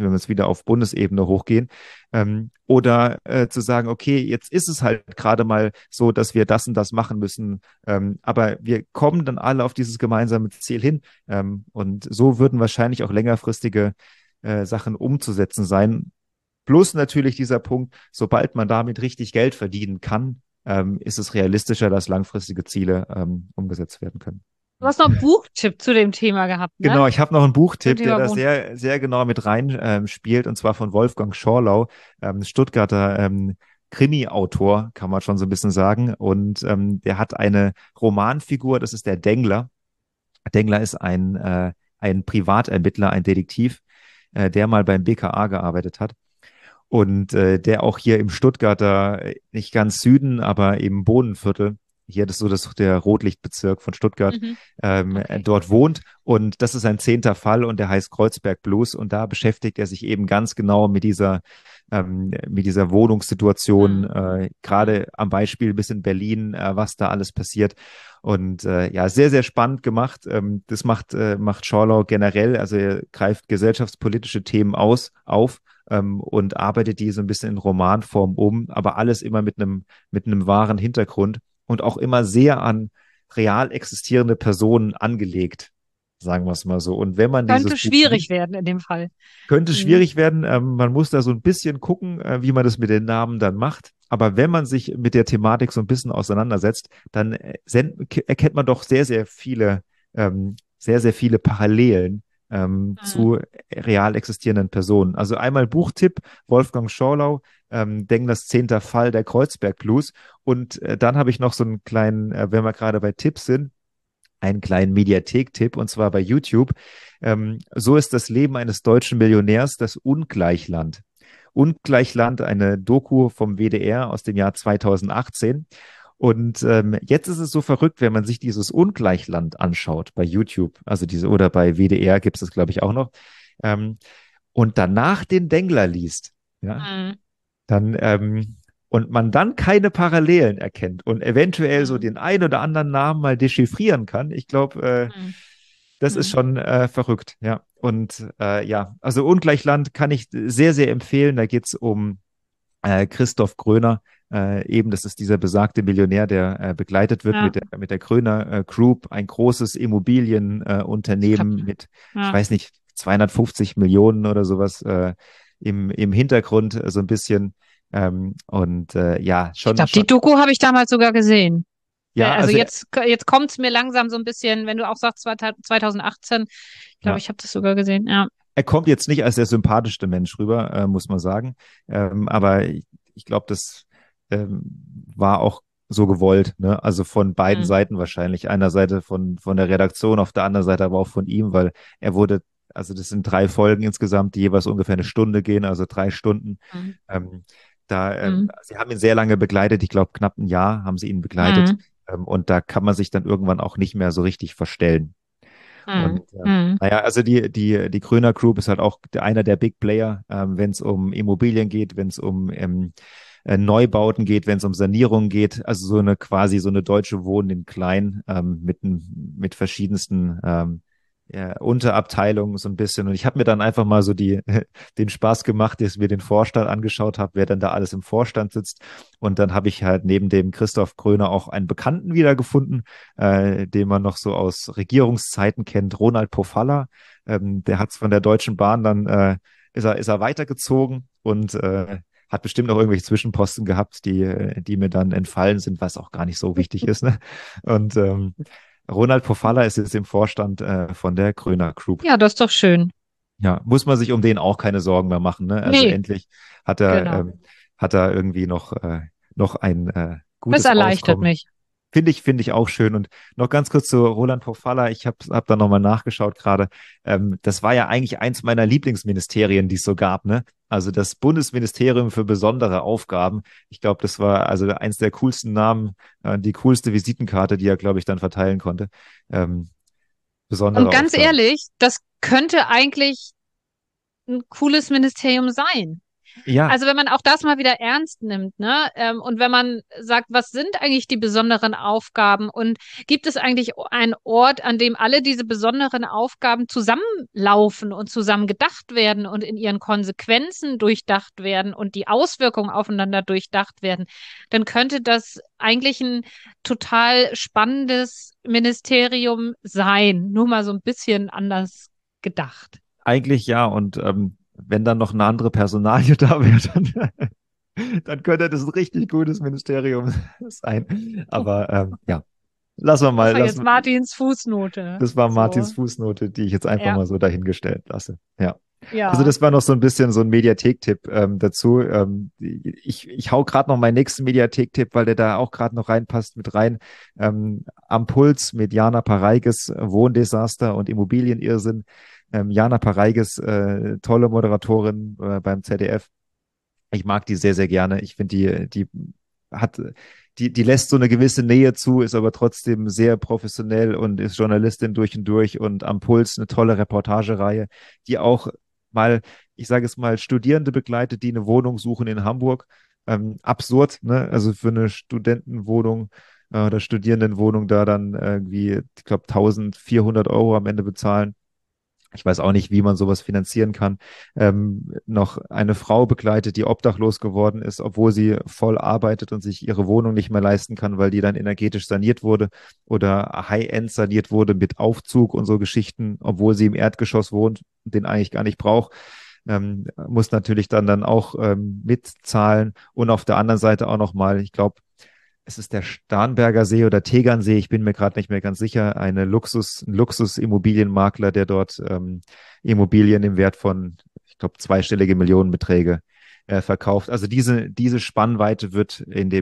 B: wenn wir jetzt wieder auf Bundesebene hochgehen. Oder zu sagen, okay, jetzt ist es halt gerade mal so, dass wir das und das machen müssen, aber wir kommen dann alle auf dieses gemeinsame Ziel hin. Und so würden wahrscheinlich auch längerfristige Sachen umzusetzen sein. Plus natürlich dieser Punkt, sobald man damit richtig Geld verdienen kann, ist es realistischer, dass langfristige Ziele umgesetzt werden können.
A: Du hast noch einen Buchtipp zu dem Thema gehabt, ne?
B: Genau, ich habe noch einen
A: Zum
B: Buchtipp, der
A: Thema
B: da
A: Wohnen.
B: sehr, sehr genau mit rein spielt, und zwar von Wolfgang Schorlau, Stuttgarter Krimi-Autor, kann man schon so ein bisschen sagen. Und der hat eine Romanfigur, das ist der Dengler. Dengler ist ein Privatermittler, ein Detektiv, der mal beim BKA gearbeitet hat. Und der auch hier im Stuttgarter, nicht ganz Süden, aber im Bohnenviertel, hier das ist so der Rotlichtbezirk von Stuttgart,
A: Mhm. Okay.
B: dort wohnt. Und das ist ein 10. Fall und der heißt Kreuzberg Blues. Und da beschäftigt er sich eben ganz genau mit dieser Wohnungssituation,
A: Mhm. Mhm.
B: gerade am Beispiel bis in Berlin, was da alles passiert. Und ja, sehr, sehr spannend gemacht. Das macht Schorlau generell. Also er greift gesellschaftspolitische Themen auf, und arbeitet die so ein bisschen in Romanform um, aber alles immer mit einem wahren Hintergrund und auch immer sehr an real existierende Personen angelegt, sagen wir es mal so. Und wenn man dieses
A: Könnte
B: Buch
A: schwierig
B: liest,
A: werden in dem Fall.
B: könnte
A: Mhm.
B: schwierig werden. Man muss da so ein bisschen gucken, wie man das mit den Namen dann macht. Aber wenn man sich mit der Thematik so ein bisschen auseinandersetzt, dann erkennt man doch sehr, sehr viele Parallelen
A: Mhm.
B: zu real existierenden Personen. Also einmal Buchtipp, Wolfgang Schorlau, Denglers 10. Fall der Kreuzberg Blues. Und dann habe ich noch so einen kleinen, wenn wir gerade bei Tipps sind, einen kleinen Mediathek-Tipp, und zwar bei YouTube. So ist das Leben eines deutschen Millionärs, das Ungleichland. Ungleichland, eine Doku vom WDR aus dem Jahr 2018. Und jetzt ist es so verrückt, wenn man sich dieses Ungleichland anschaut bei YouTube, also diese, oder bei WDR gibt es das, glaube ich, auch noch, ähm, und danach den Dengler liest, ja,
A: Mhm.
B: dann und man dann keine Parallelen erkennt und eventuell so
A: Mhm.
B: den ein oder anderen Namen mal dechiffrieren kann, ich glaube,
A: Mhm.
B: das ist
A: Mhm.
B: schon verrückt, ja. Und ja, also Ungleichland kann ich sehr, sehr empfehlen. Da geht es um Christoph Gröner. Eben, das ist dieser besagte Millionär, der begleitet wird
A: Ja,
B: mit der Gröner Group, ein großes Immobilienunternehmen
A: ich glaube,
B: mit, ich
A: ja.
B: weiß nicht, 250 Millionen oder sowas im Hintergrund so ein bisschen. Und ja,
A: Ich
B: schon,
A: glaube, die
B: schon,
A: Doku habe ich damals sogar gesehen.
B: ja,
A: Also
B: also
A: jetzt kommt es mir langsam so ein bisschen, wenn du auch sagst 2018, ich glaube,
B: ja,
A: ich habe das sogar gesehen, ja.
B: er kommt jetzt nicht als der sympathischste Mensch rüber, muss man sagen. Aber ich glaube, das ähm, war auch so gewollt, ne? Also von beiden
A: Mhm.
B: Seiten wahrscheinlich. Einer Seite von der Redaktion, auf der anderen Seite aber auch von ihm, weil er wurde, also das sind 3 Folgen insgesamt, die jeweils ungefähr eine Stunde gehen, also 3 Stunden.
A: Mhm.
B: Ähm,
A: Mhm.
B: sie haben ihn sehr lange begleitet, ich glaube knapp ein Jahr haben sie ihn begleitet.
A: Mhm.
B: Und da kann man sich dann irgendwann auch nicht mehr so richtig verstellen. Und
A: Mhm. Mhm.
B: naja, also die Gröner Group ist halt auch einer der Big Player, wenn es um Immobilien geht, wenn es um Neubauten geht, wenn es um Sanierung geht. Also so eine quasi so eine Deutsche Wohnen in klein mit verschiedensten ja, Unterabteilungen so ein bisschen. Und ich habe mir dann einfach mal so den Spaß gemacht, dass ich mir den Vorstand angeschaut habe, wer dann da alles im Vorstand sitzt. Und dann habe ich halt neben dem Christoph Gröner auch einen Bekannten wiedergefunden, den man noch so aus Regierungszeiten kennt, Ronald Pofalla. Der hat es von der Deutschen Bahn dann, ist er weitergezogen und hat bestimmt noch irgendwelche Zwischenposten gehabt, die mir dann entfallen sind, was auch gar nicht so wichtig ist. Ne? Und Ronald Pofalla ist jetzt im Vorstand von der Gröner Group.
A: Ja, das ist doch schön.
B: Ja, muss man sich um den auch keine Sorgen mehr machen. Ne? Also
A: Nee,
B: endlich hat er,
A: genau.
B: ähm, hat er irgendwie noch ein
A: Das
B: gutes
A: erleichtert
B: Auskommen.
A: mich.
B: Finde ich auch schön. Und noch ganz kurz zu Roland Pofalla. Ich hab da nochmal nachgeschaut gerade. Das war ja eigentlich eins meiner Lieblingsministerien, die es so gab, ne? Also das Bundesministerium für besondere Aufgaben. Ich glaube, das war also eins der coolsten Namen, die coolste Visitenkarte, die er, glaube ich, dann verteilen konnte. Ähm,
A: Und
B: besondere
A: ganz
B: Aufgaben.
A: ehrlich, das könnte eigentlich ein cooles Ministerium sein.
B: Ja,
A: Also wenn man auch das mal wieder ernst nimmt, ne? Und wenn man sagt, was sind eigentlich die besonderen Aufgaben und gibt es eigentlich einen Ort, an dem alle diese besonderen Aufgaben zusammenlaufen und zusammen gedacht werden und in ihren Konsequenzen durchdacht werden und die Auswirkungen aufeinander durchdacht werden, dann könnte das eigentlich ein total spannendes Ministerium sein, nur mal so ein bisschen anders gedacht.
B: eigentlich ja. Und wenn dann noch eine andere Personalie da wäre, dann könnte das ein richtig gutes Ministerium sein. Aber ja, lassen wir
A: Das
B: mal,
A: war jetzt
B: lassen,
A: Martins Fußnote.
B: das war Martins
A: So,
B: Fußnote, die ich jetzt einfach
A: ja,
B: mal so dahingestellt lasse. Ja. Also
A: ja.
B: das war noch so ein bisschen so ein Mediathek-Tipp dazu. Ich hau gerade noch meinen nächsten Mediathek-Tipp, weil der da auch gerade noch reinpasst, mit rein. Am Puls mit Jana Pareikes Wohndesaster und Immobilienirrsinn. Jana Pareikes, tolle Moderatorin beim ZDF. Ich mag die sehr, sehr gerne. Ich finde, die hat, die lässt so eine gewisse Nähe zu, ist aber trotzdem sehr professionell und ist Journalistin durch und durch und am Puls eine tolle Reportagereihe, die auch mal, ich sage es mal, Studierende begleitet, die eine Wohnung suchen in Hamburg. Absurd, ne? Also für eine Studentenwohnung oder Studierendenwohnung da dann irgendwie, ich glaube, 1.400 € am Ende bezahlen. Ich weiß auch nicht, wie man sowas finanzieren kann. Noch eine Frau begleitet, die obdachlos geworden ist, obwohl sie voll arbeitet und sich ihre Wohnung nicht mehr leisten kann, weil die dann energetisch saniert wurde oder High-End saniert wurde mit Aufzug und so Geschichten, obwohl sie im Erdgeschoss wohnt, den eigentlich gar nicht braucht. Muss natürlich dann auch mitzahlen und auf der anderen Seite auch nochmal, ich glaube, es ist der Starnberger See oder Tegernsee, ich bin mir gerade nicht mehr ganz sicher, ein Luxus-Immobilienmakler, der dort Immobilien im Wert von, ich glaube, zweistellige Millionenbeträge verkauft. Also diese Spannweite wird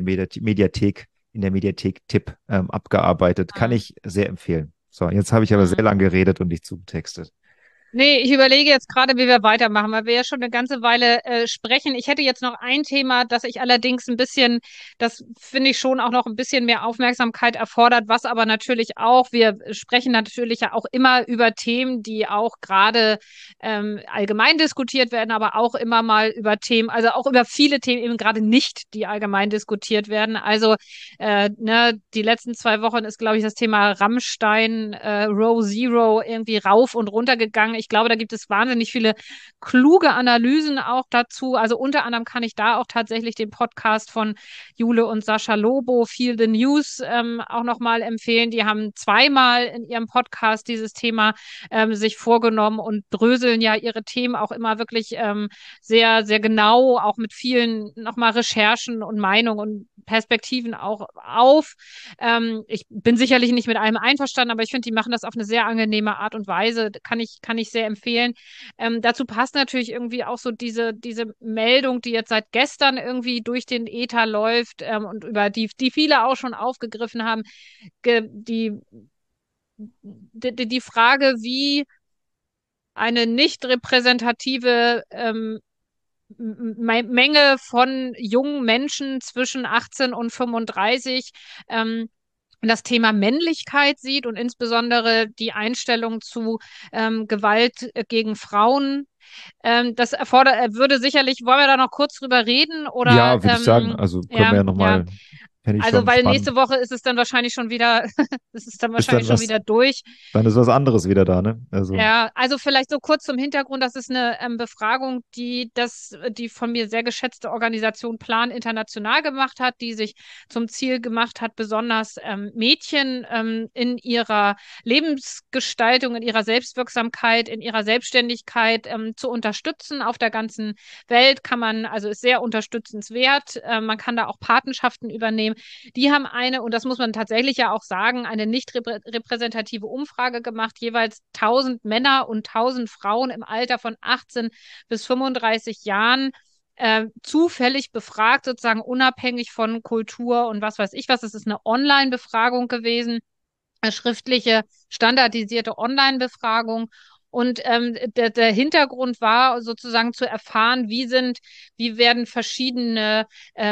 B: in der Mediathek-Tipp abgearbeitet. Kann
A: Mhm.
B: ich sehr empfehlen. So, jetzt habe ich aber sehr
A: Mhm.
B: lange geredet und nicht zugetextet.
A: Nee, ich überlege jetzt gerade, wie wir weitermachen, weil wir ja schon eine ganze Weile sprechen. Ich hätte jetzt noch ein Thema, das ich allerdings ein bisschen, das finde ich schon auch noch ein bisschen mehr Aufmerksamkeit erfordert, was aber natürlich auch, wir sprechen natürlich ja auch immer über Themen, die auch gerade allgemein diskutiert werden, aber auch immer mal über Themen, also auch über viele Themen eben gerade nicht, die allgemein diskutiert werden. Also ne, die letzten 2 Wochen ist, glaube ich, das Thema Rammstein, Row Zero irgendwie rauf und runter gegangen. Ich glaube, da gibt es wahnsinnig viele kluge Analysen auch dazu. Also unter anderem kann ich da auch tatsächlich den Podcast von Jule und Sascha Lobo, Feel the News, auch nochmal empfehlen. Die haben zweimal in ihrem Podcast dieses Thema sich vorgenommen und dröseln ja ihre Themen auch immer wirklich sehr, sehr genau, auch mit vielen nochmal Recherchen und Meinungen und Perspektiven auch auf. Ich bin sicherlich nicht mit allem einverstanden, aber ich finde, die machen das auf eine sehr angenehme Art und Weise. Kann ich sehr empfehlen. Dazu passt natürlich irgendwie auch so diese Meldung, die jetzt seit gestern irgendwie durch den Äther läuft und über die viele auch schon aufgegriffen haben, die Frage, wie eine nicht repräsentative Menge von jungen Menschen zwischen 18 und 35 das Thema Männlichkeit sieht und insbesondere die Einstellung zu Gewalt gegen Frauen. Das würde sicherlich, wollen wir da noch kurz drüber reden oder
B: Ja, würde ich sagen. Also können wir
A: ja,
B: ja
A: ja.
B: nochmal, fände ich
A: Also,
B: schon
A: weil
B: spannend.
A: nächste Woche ist es dann wahrscheinlich schon wieder, ist es dann
B: Ist
A: wahrscheinlich
B: dann
A: schon
B: was,
A: wieder durch.
B: dann ist was anderes wieder da, ne? Also.
A: Ja, also vielleicht so kurz zum Hintergrund, das ist eine Befragung, die von mir sehr geschätzte Organisation Plan International gemacht hat, die sich zum Ziel gemacht hat, besonders Mädchen in ihrer Lebensgestaltung, in ihrer Selbstwirksamkeit, in ihrer Selbstständigkeit zu unterstützen. Auf der ganzen Welt kann man, also ist sehr unterstützenswert. Man kann da auch Patenschaften übernehmen. Die haben und das muss man tatsächlich ja auch sagen, eine nicht repräsentative Umfrage gemacht, jeweils 1.000 Männer und 1.000 Frauen im Alter von 18 bis 35 Jahren zufällig befragt, sozusagen unabhängig von Kultur und was weiß ich was. Es ist eine Online-Befragung gewesen, eine schriftliche, standardisierte Online-Befragung. Und der Hintergrund war sozusagen zu erfahren, wie werden verschiedene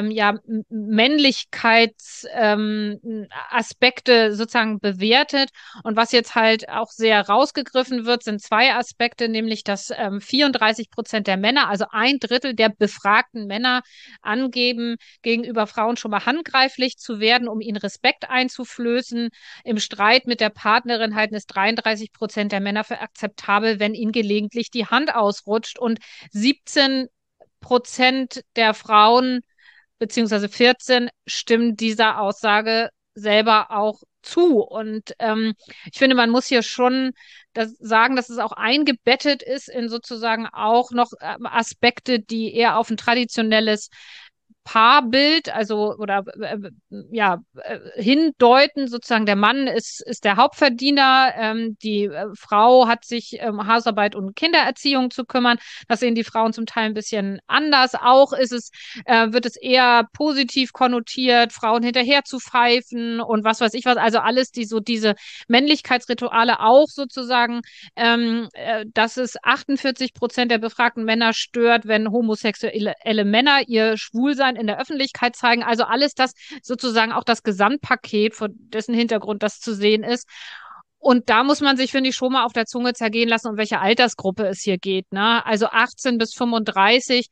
A: Männlichkeitsaspekte sozusagen bewertet. Und was jetzt halt auch sehr rausgegriffen wird, sind zwei Aspekte, nämlich dass 34% der Männer, also ein Drittel der befragten Männer, angeben, gegenüber Frauen schon mal handgreiflich zu werden, um ihnen Respekt einzuflößen. Im Streit mit der Partnerin halten es 33% der Männer für akzeptabel, wenn ihnen gelegentlich die Hand ausrutscht. Und 17% der Frauen, beziehungsweise 14, stimmen dieser Aussage selber auch zu. Und ich finde, man muss hier schon sagen, dass es auch eingebettet ist in sozusagen auch noch Aspekte, die eher auf ein traditionelles Paarbild, also oder hindeuten, sozusagen der Mann ist der Hauptverdiener, die Frau hat sich Hausarbeit und Kindererziehung zu kümmern. Das sehen die Frauen zum Teil ein bisschen anders. Auch wird es eher positiv konnotiert, Frauen hinterher zu pfeifen und was weiß ich was. Also alles, die so diese Männlichkeitsrituale auch sozusagen, dass es 48% der befragten Männer stört, wenn homosexuelle Männer ihr Schwulsein in der Öffentlichkeit zeigen. Also alles das sozusagen auch das Gesamtpaket, vor dessen Hintergrund das zu sehen ist. Und da muss man sich, finde ich, schon mal auf der Zunge zergehen lassen, um welche Altersgruppe es hier geht. Ne? Also 18 bis 35,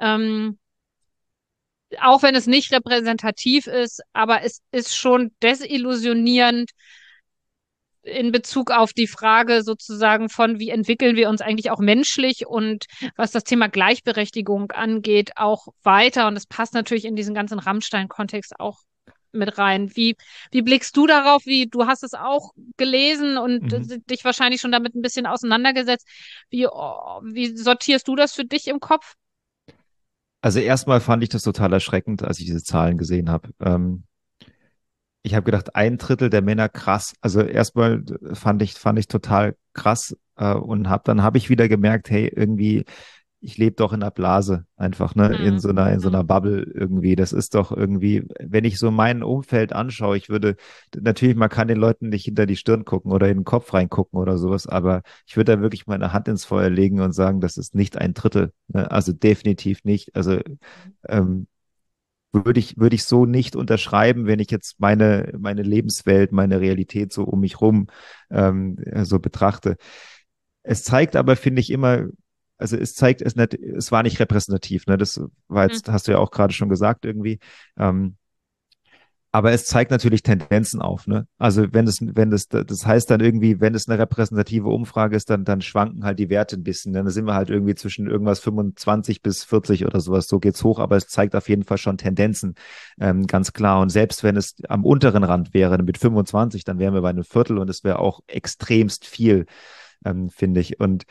A: auch wenn es nicht repräsentativ ist, aber es ist schon desillusionierend in Bezug auf die Frage sozusagen von, wie entwickeln wir uns eigentlich auch menschlich und was das Thema Gleichberechtigung angeht, auch weiter. Und das passt natürlich in diesen ganzen Rammstein-Kontext auch mit rein. Wie blickst du darauf? Du hast es auch gelesen und
B: Mhm.
A: dich wahrscheinlich schon damit ein bisschen auseinandergesetzt. Wie sortierst du das für dich im Kopf?
B: Also erstmal fand ich das total erschreckend, als ich diese Zahlen gesehen habe. Ich habe gedacht, ein Drittel der Männer krass. Also erstmal fand ich total krass und dann habe ich wieder gemerkt, hey, irgendwie, ich lebe doch in einer Blase einfach, ne,
A: Hm,
B: in so einer
A: hm,
B: Bubble irgendwie. Das ist doch irgendwie, wenn ich so mein Umfeld anschaue, ich würde, natürlich, man kann den Leuten nicht hinter die Stirn gucken oder in den Kopf reingucken oder sowas, aber ich würde da wirklich meine Hand ins Feuer legen und sagen, das ist nicht ein Drittel, ne? Also definitiv nicht. Also ähm, würde ich so nicht unterschreiben, wenn ich jetzt meine Lebenswelt, meine Realität so um mich rum so betrachte. Es zeigt aber, finde ich, immer, also es zeigt es nicht, es war nicht repräsentativ, ne? Das war
A: hm,
B: jetzt, hast du ja auch gerade schon gesagt irgendwie. Ähm, aber es zeigt natürlich Tendenzen auf, ne? Also das heißt dann irgendwie, wenn es eine repräsentative Umfrage ist, dann schwanken halt die Werte ein bisschen. Dann sind wir halt irgendwie zwischen irgendwas 25 bis 40 oder sowas. So geht's hoch, aber es zeigt auf jeden Fall schon Tendenzen, ganz klar. Und selbst wenn es am unteren Rand wäre mit 25, dann wären wir bei einem Viertel und es wäre auch extremst viel, finde ich. Und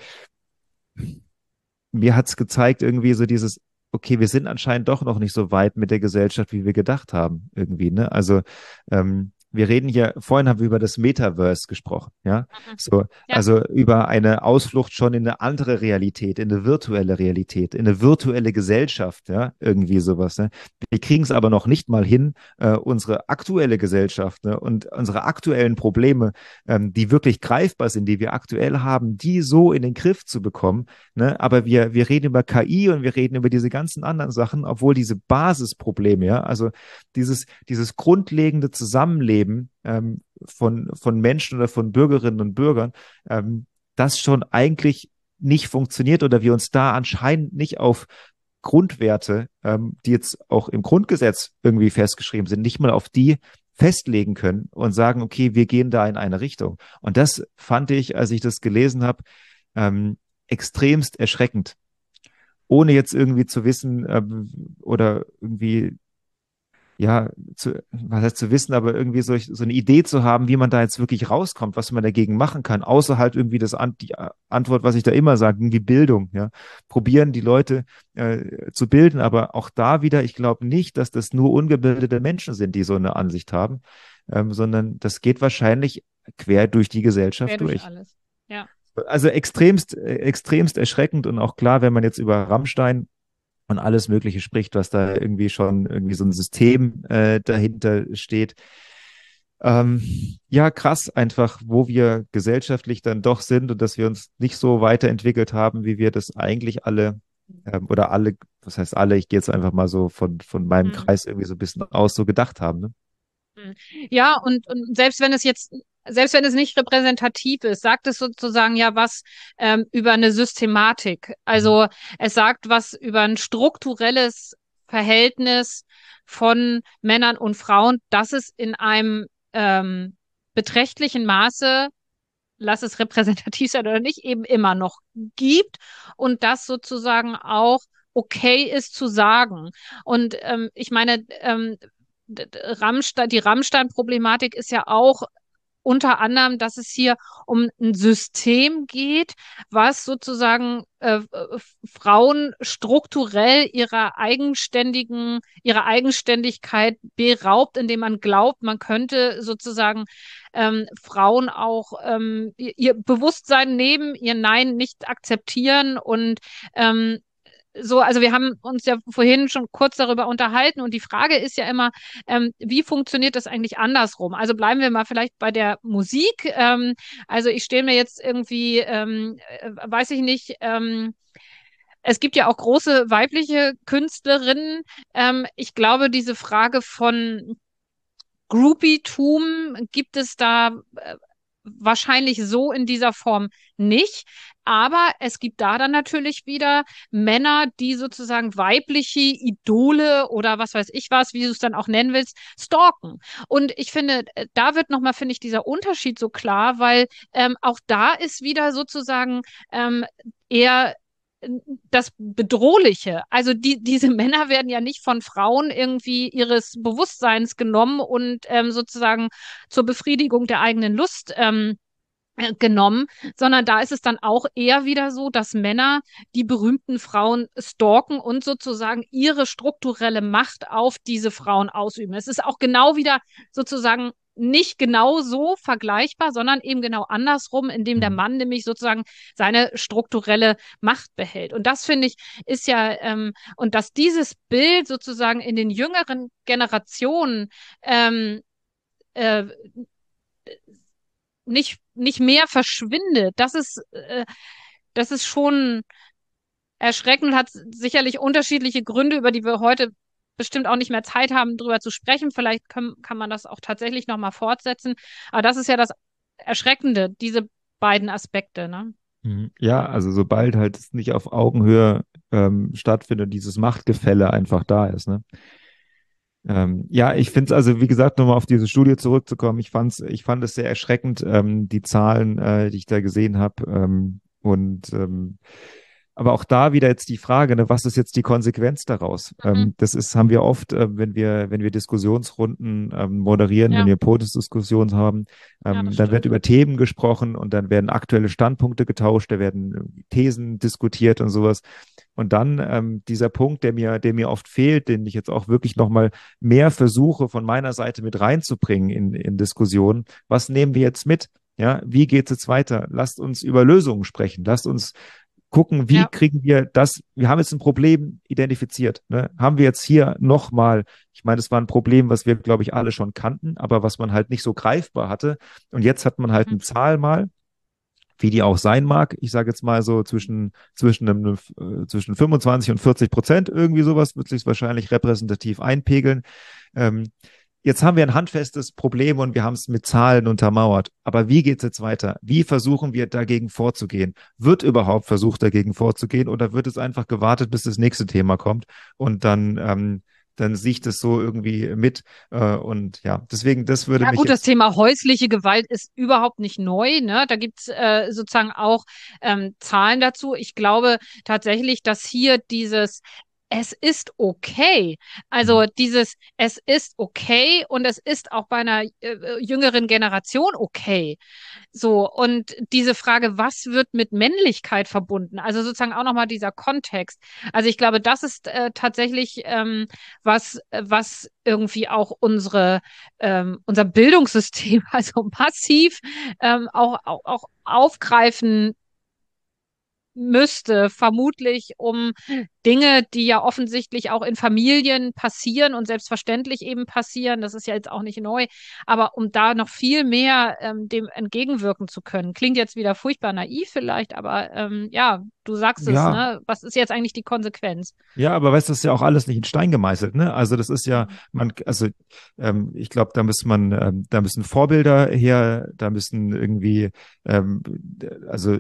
B: mir hat's gezeigt, irgendwie so dieses, okay, wir sind anscheinend doch noch nicht so weit mit der Gesellschaft, wie wir gedacht haben, irgendwie, ne? Also, wir reden hier, vorhin haben wir über das Metaverse gesprochen, ja?
A: hm.
B: So,
A: Ja,
B: also über eine Ausflucht schon in eine andere Realität, in eine virtuelle Realität, in eine virtuelle Gesellschaft, ja? Irgendwie sowas, ne? Wir kriegen es aber noch nicht mal hin, unsere aktuelle Gesellschaft, ne? Und unsere aktuellen Probleme, die wirklich greifbar sind, die wir aktuell haben, die so in den Griff zu bekommen, ne? Aber wir reden über KI und wir reden über diese ganzen anderen Sachen, obwohl diese Basisprobleme, ja, also dieses grundlegende Zusammenleben von Menschen oder von Bürgerinnen und Bürgern, das schon eigentlich nicht funktioniert oder wir uns da anscheinend nicht auf Grundwerte, die jetzt auch im Grundgesetz irgendwie festgeschrieben sind, nicht mal auf die festlegen können und sagen, okay, wir gehen da in eine Richtung. Und das fand ich, als ich das gelesen habe, extremst erschreckend, ohne jetzt irgendwie zu wissen oder irgendwie, ja, was heißt zu wissen, aber irgendwie so eine Idee zu haben, wie man da jetzt wirklich rauskommt, was man dagegen machen kann, außer halt irgendwie die Antwort, was ich da immer sage, irgendwie Bildung, ja. Probieren die Leute zu bilden, aber auch da wieder, ich glaube nicht, dass das nur ungebildete Menschen sind, die so eine Ansicht haben, sondern das geht wahrscheinlich quer durch die
A: quer
B: Gesellschaft
A: durch
B: durch.
A: alles. Ja.
B: Also extremst erschreckend und auch klar, wenn man jetzt über Rammstein und alles Mögliche spricht, was da irgendwie schon irgendwie so ein System dahinter steht. Ähm, ja, krass einfach, wo wir gesellschaftlich dann doch sind und dass wir uns nicht so weiterentwickelt haben, wie wir das eigentlich alle oder alle, was heißt alle, ich gehe jetzt einfach mal so von meinem
A: Mhm.
B: Kreis irgendwie so ein bisschen aus, so gedacht haben, ne?
A: Mhm. Ja, und selbst wenn es nicht repräsentativ ist, sagt es sozusagen ja was über eine Systematik.
B: Mhm.
A: Also es sagt was über ein strukturelles Verhältnis von Männern und Frauen, das es in einem beträchtlichen Maße, lass es repräsentativ sein oder nicht, eben immer noch gibt und das sozusagen auch okay ist zu sagen. Und ich meine, die Rammstein-Problematik ist ja auch unter anderem, dass es hier um ein System geht, was sozusagen Frauen strukturell ihrer Eigenständigkeit beraubt, indem man glaubt, man könnte sozusagen Frauen auch ihr Bewusstsein nehmen, ihr Nein nicht akzeptieren und ähm, so, also wir haben uns ja vorhin schon kurz darüber unterhalten und die Frage ist ja immer, wie funktioniert das eigentlich andersrum? Also bleiben wir mal vielleicht bei der Musik. Also ich stelle mir jetzt irgendwie, weiß ich nicht, es gibt ja auch große weibliche Künstlerinnen. Ich glaube, diese Frage von Groupie-Tum gibt es da wahrscheinlich so in dieser Form nicht. Aber es gibt da dann natürlich wieder Männer, die sozusagen weibliche Idole oder was weiß ich was, wie du es dann auch nennen willst, stalken. Und ich finde, da wird nochmal, finde ich, dieser Unterschied so klar, weil auch da ist wieder sozusagen eher das Bedrohliche. Also diese Männer werden ja nicht von Frauen irgendwie ihres Bewusstseins genommen und sozusagen zur Befriedigung der eigenen Lust genommen, sondern da ist es dann auch eher wieder so, dass Männer die berühmten Frauen stalken und sozusagen ihre strukturelle Macht auf diese Frauen ausüben. Es ist auch genau wieder sozusagen nicht genau so vergleichbar, sondern eben genau andersrum, indem der
B: Mhm.
A: Mann nämlich sozusagen seine strukturelle Macht behält. Und das finde ich ist ja, und dass dieses Bild sozusagen in den jüngeren Generationen ähm, äh, nicht mehr verschwindet, das ist schon erschreckend, hat sicherlich unterschiedliche Gründe, über die wir heute bestimmt auch nicht mehr Zeit haben, drüber zu sprechen. Vielleicht kann man das auch tatsächlich nochmal fortsetzen. Aber das ist ja das Erschreckende, diese beiden Aspekte, ne?
B: Mhm. Ja, also sobald halt es nicht auf Augenhöhe stattfindet, dieses Machtgefälle einfach da ist, ne? Ja, ich finde es also, wie gesagt, nochmal auf diese Studie zurückzukommen, ich fand es sehr erschreckend, die Zahlen, die ich da gesehen habe. Aber auch da wieder jetzt die Frage, ne, was ist jetzt die Konsequenz daraus?
A: Mhm.
B: Haben wir oft, wenn wir Diskussionsrunden moderieren, wenn
A: Ja,
B: wir Podiumsdiskussionen haben,
A: ja, das
B: dann wird
A: stimmt.
B: über Themen gesprochen und dann werden aktuelle Standpunkte getauscht, da werden Thesen diskutiert und sowas. Und dann dieser Punkt, der mir oft fehlt, den ich jetzt auch wirklich nochmal mehr versuche von meiner Seite mit reinzubringen in Diskussionen. Was nehmen wir jetzt mit? Ja, wie geht es jetzt weiter? Lasst uns über Lösungen sprechen. Lasst uns gucken, wie
A: Ja.
B: kriegen wir das? Wir haben jetzt ein Problem identifiziert. Ne? Haben wir jetzt hier nochmal, ich meine, das war ein Problem, was wir, glaube ich, alle schon kannten, aber was man halt nicht so greifbar hatte. Und jetzt hat man halt
A: Mhm.
B: eine Zahl mal, wie die auch sein mag. Ich sage jetzt mal so zwischen 25 und 40%, irgendwie sowas, wird sich wahrscheinlich repräsentativ einpegeln. Ähm, Jetzt haben wir ein handfestes Problem und wir haben es mit Zahlen untermauert. Aber wie geht es jetzt weiter? Wie versuchen wir dagegen vorzugehen? Wird überhaupt versucht, dagegen vorzugehen oder wird es einfach gewartet, bis das nächste Thema kommt und dann sehe ich das so irgendwie mit. Und ja, deswegen, das würde
A: Ja
B: mich
A: gut, das
B: jetzt.
A: Thema häusliche Gewalt ist überhaupt nicht neu, ne? Da gibt's sozusagen auch Zahlen dazu. Ich glaube tatsächlich, dass hier dieses es ist okay. Also dieses es ist okay und es ist auch bei einer jüngeren Generation okay. So, und diese Frage, was wird mit Männlichkeit verbunden? Also sozusagen auch nochmal dieser Kontext. Also ich glaube, das ist tatsächlich was irgendwie auch unser Bildungssystem also massiv auch aufgreifen müsste, vermutlich um Dinge, die ja offensichtlich auch in Familien passieren und selbstverständlich eben passieren, das ist ja jetzt auch nicht neu, aber um da noch viel mehr dem entgegenwirken zu können. Klingt jetzt wieder furchtbar naiv vielleicht, aber ja, du sagst es,
B: Ja,
A: ne? Was ist jetzt eigentlich die Konsequenz?
B: ja, aber weißt du, das ist ja auch alles nicht in Stein gemeißelt, ne? Also das ist ja,
A: Mhm.
B: ich glaube, da müssen Vorbilder her, da müssen irgendwie, also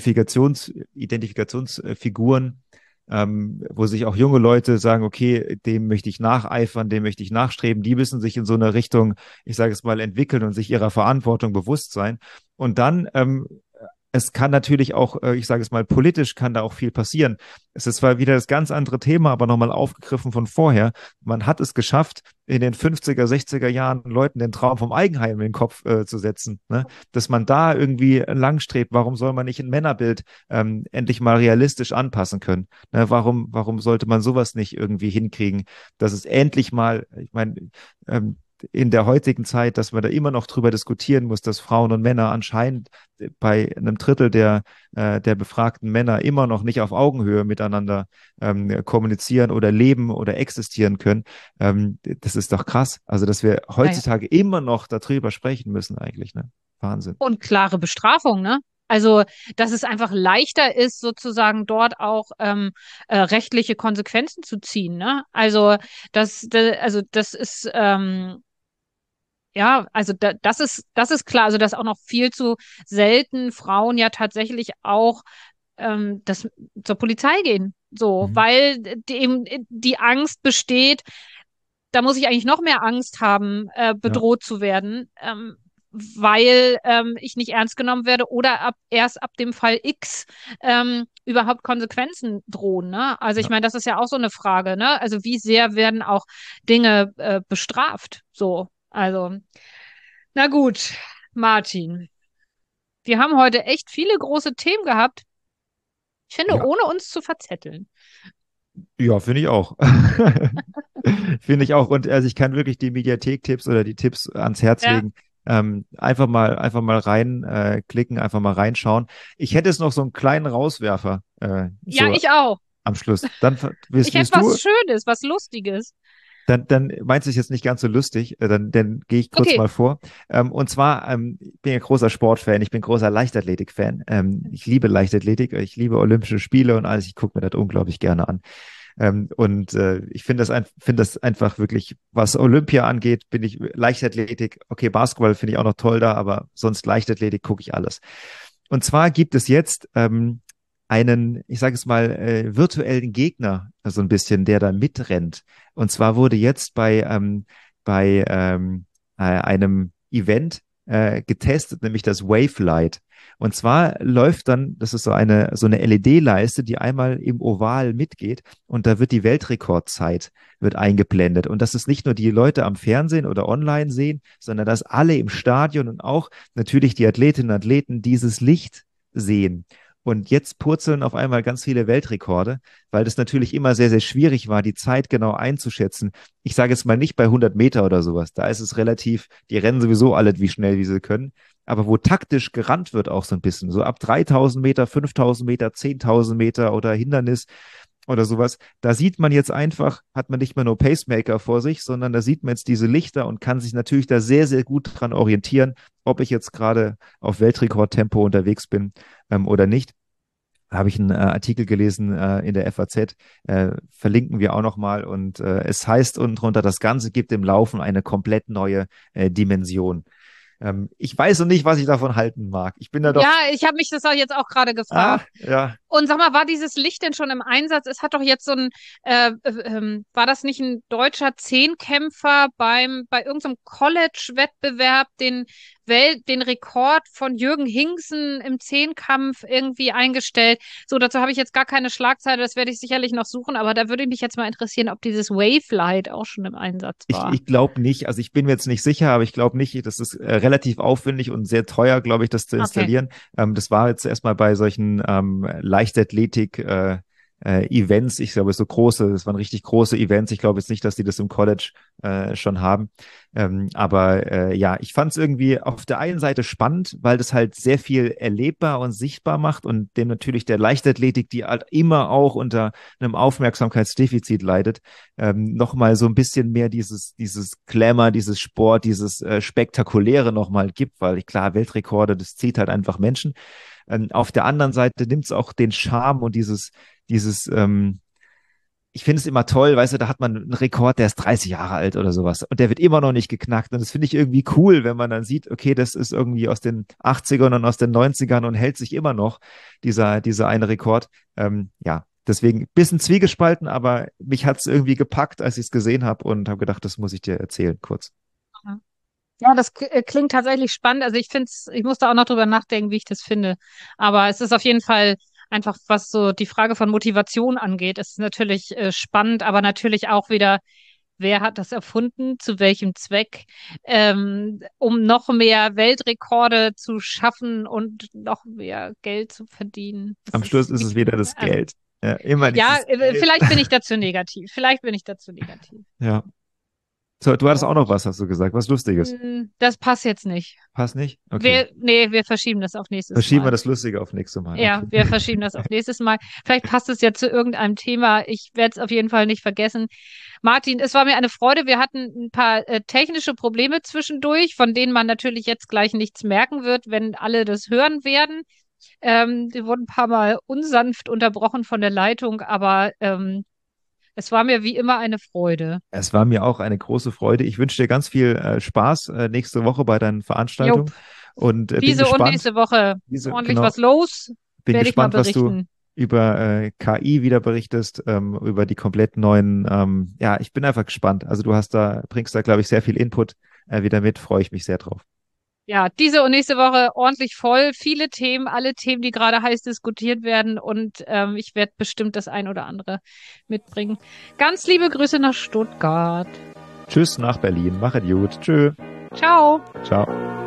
B: Identifikationsfiguren, wo sich auch junge Leute sagen, okay, dem möchte ich nacheifern, dem möchte ich nachstreben, die müssen sich in so eine Richtung, ich sage es mal, entwickeln und sich ihrer Verantwortung bewusst sein. Und dann es kann natürlich auch, ich sage es mal, politisch kann da auch viel passieren. Es ist zwar wieder das ganz andere Thema, aber nochmal aufgegriffen von vorher. Man hat es geschafft, in den 50er, 60er Jahren Leuten den Traum vom Eigenheim in den Kopf zu setzen, ne? Dass man da irgendwie langstrebt. Warum soll man nicht ein Männerbild endlich mal realistisch anpassen können? Ne? Warum sollte man sowas nicht irgendwie hinkriegen, dass es endlich mal, ich meine, in der heutigen Zeit, dass man da immer noch drüber diskutieren muss, dass Frauen und Männer anscheinend bei einem Drittel der befragten Männer immer noch nicht auf Augenhöhe miteinander kommunizieren oder leben oder existieren können. Das ist doch krass. Also, dass wir
A: Naja.
B: heutzutage immer noch darüber sprechen müssen eigentlich, ne? Wahnsinn.
A: Und klare Bestrafung, ne? Also, dass es einfach leichter ist, sozusagen dort auch rechtliche Konsequenzen zu ziehen, ne? Also das ist ja, also das ist klar, also dass auch noch viel zu selten Frauen ja tatsächlich auch das zur Polizei gehen, so,
B: Mhm.
A: weil eben die Angst besteht, da muss ich eigentlich noch mehr Angst haben,
B: Ja,
A: bedroht zu werden, weil ich nicht ernst genommen werde oder erst ab dem Fall X überhaupt Konsequenzen drohen. Ne? Also ich
B: ja.
A: meine, das ist ja auch so eine Frage. Ne? Also wie sehr werden auch Dinge bestraft? So, also na gut, Martin, wir haben heute echt viele große Themen gehabt. Ich finde,
B: Ja,
A: ohne uns zu verzetteln.
B: ja, finde ich auch. Finde ich auch. Und also ich kann wirklich die Mediathek-Tipps oder die Tipps ans Herz
A: Ja,
B: legen. Einfach mal rein klicken, einfach mal reinschauen. Ich hätte jetzt noch so einen kleinen Rauswerfer,
A: ja,
B: so
A: ich auch.
B: am Schluss. Dann
A: Ich hätte
B: willst
A: was
B: du,
A: Schönes, was Lustiges.
B: dann meinst du es jetzt nicht ganz so lustig, dann gehe ich kurz
A: Okay.
B: mal vor. Und zwar, ich bin ja großer Sportfan, ich bin großer Leichtathletik-Fan. Ich liebe Leichtathletik, ich liebe Olympische Spiele und alles. Ich gucke mir das unglaublich gerne an. Ich finde das einfach wirklich, was Olympia angeht, bin ich Leichtathletik, okay, Basketball finde ich auch noch toll da, aber sonst Leichtathletik gucke ich alles. Und zwar gibt es jetzt einen, ich sage es mal, virtuellen Gegner, so ein bisschen, der da mitrennt. Und zwar wurde jetzt bei einem Event getestet, nämlich das Wavelight. Und zwar läuft dann, das ist so eine LED-Leiste, die einmal im Oval mitgeht und da wird die Weltrekordzeit wird eingeblendet. Und dass es nicht nur die Leute am Fernsehen oder online sehen, sondern dass alle im Stadion und auch natürlich die Athletinnen und Athleten dieses Licht sehen. Und jetzt purzeln auf einmal ganz viele Weltrekorde, weil das natürlich immer sehr, sehr schwierig war, die Zeit genau einzuschätzen. Ich sage jetzt mal nicht bei 100 Meter oder sowas. Da ist es relativ, die rennen sowieso alle wie schnell, wie sie können. Aber wo taktisch gerannt wird auch so ein bisschen, so ab 3000 Meter, 5000 Meter, 10.000 Meter oder Hindernis oder sowas, da sieht man jetzt einfach, hat man nicht mehr nur Pacemaker vor sich, sondern da sieht man jetzt diese Lichter und kann sich natürlich da sehr, sehr gut dran orientieren, ob ich jetzt gerade auf Weltrekordtempo unterwegs bin oder nicht. Da habe ich einen Artikel gelesen in der FAZ, verlinken wir auch nochmal und es heißt unten drunter, das Ganze gibt im Laufen eine komplett neue Dimension. Ich weiß noch nicht, was ich davon halten mag. Ich bin da
A: Ja,
B: doch,
A: ich habe mich das auch jetzt auch gerade gefragt.
B: ja,
A: Und sag mal, war dieses Licht denn schon im Einsatz? Es hat doch jetzt so ein, war das nicht ein deutscher Zehnkämpfer bei irgendeinem College-Wettbewerb den Rekord von Jürgen Hingsen im Zehnkampf irgendwie eingestellt? So, dazu habe ich jetzt gar keine Schlagzeile, das werde ich sicherlich noch suchen, aber da würde mich jetzt mal interessieren, ob dieses Wavelight auch schon im Einsatz war.
B: ich glaube nicht, also ich bin mir jetzt nicht sicher, aber ich glaube nicht, das ist relativ aufwendig und sehr teuer, glaube ich, das zu
A: Okay.
B: installieren. Das war jetzt erstmal bei solchen Leichtathletik Events. Ich glaube, das waren richtig große Events. Ich glaube jetzt nicht, dass die das im College schon haben. Aber ja, ich fand es irgendwie auf der einen Seite spannend, weil das halt sehr viel erlebbar und sichtbar macht und dem natürlich der Leichtathletik, die halt immer auch unter einem Aufmerksamkeitsdefizit leidet, nochmal so ein bisschen mehr dieses Glamour, dieses Sport, dieses Spektakuläre nochmal gibt, weil klar, Weltrekorde, das zieht halt einfach Menschen. Auf der anderen Seite nimmt es auch den Charme und dieses ich finde es immer toll, weißt du, da hat man einen Rekord, der ist 30 Jahre alt oder sowas und der wird immer noch nicht geknackt und das finde ich irgendwie cool, wenn man dann sieht, okay, das ist irgendwie aus den 80ern und aus den 90ern und hält sich immer noch, dieser eine Rekord. Ja, deswegen ein bisschen zwiegespalten, aber mich hat es irgendwie gepackt, als ich es gesehen habe und habe gedacht, das muss ich dir erzählen, kurz.
A: Ja, das klingt tatsächlich spannend. Also ich muss da auch noch drüber nachdenken, wie ich das finde. Aber es ist auf jeden Fall einfach, was so die Frage von Motivation angeht, ist natürlich spannend, aber natürlich auch wieder, wer hat das erfunden, zu welchem Zweck, um noch mehr Weltrekorde zu schaffen und noch mehr Geld zu verdienen. Das
B: Am Schluss
A: ist,
B: ist es wieder das
A: ähm,
B: Geld. Ja, immer
A: ja,
B: dieses Geld.
A: vielleicht bin ich dazu negativ. Vielleicht bin ich dazu negativ.
B: Ja. So, du hattest
A: Aber
B: auch noch
A: gut.
B: was, hast du gesagt, was Lustiges.
A: Das passt jetzt nicht.
B: Passt nicht? Okay.
A: Wir verschieben das auf nächstes
B: Verschieben wir
A: Mal.
B: das Lustige auf nächste Mal.
A: Ja,
B: Okay.
A: wir verschieben das auf nächstes Mal. Vielleicht passt es ja zu irgendeinem Thema. Ich werde es auf jeden Fall nicht vergessen. Martin, es war mir eine Freude. Wir hatten ein paar technische Probleme zwischendurch, von denen man natürlich jetzt gleich nichts merken wird, wenn alle das hören werden. Wir wurden ein paar Mal unsanft unterbrochen von der Leitung, aber es war mir wie immer eine Freude.
B: Es war mir auch eine große Freude. Ich wünsche dir ganz viel Spaß nächste Woche bei deinen
A: Jupp,
B: Veranstaltungen und bin
A: diese und
B: gespannt,
A: nächste Woche ist ordentlich
B: genau,
A: was los.
B: bin
A: Werde ich mal
B: gespannt, was du
A: berichten.
B: über KI wieder berichtest, über die komplett neuen, ja, ich bin einfach gespannt. Also bringst da, glaube ich, sehr viel Input wieder mit, freue ich mich sehr drauf.
A: Ja, diese und nächste Woche ordentlich voll. Viele Themen, alle Themen, die gerade heiß diskutiert werden. Und ich werde bestimmt das ein oder andere mitbringen. Ganz liebe Grüße nach Stuttgart.
B: Tschüss nach Berlin, machet gut, tschö,
A: Ciao.
B: ciao.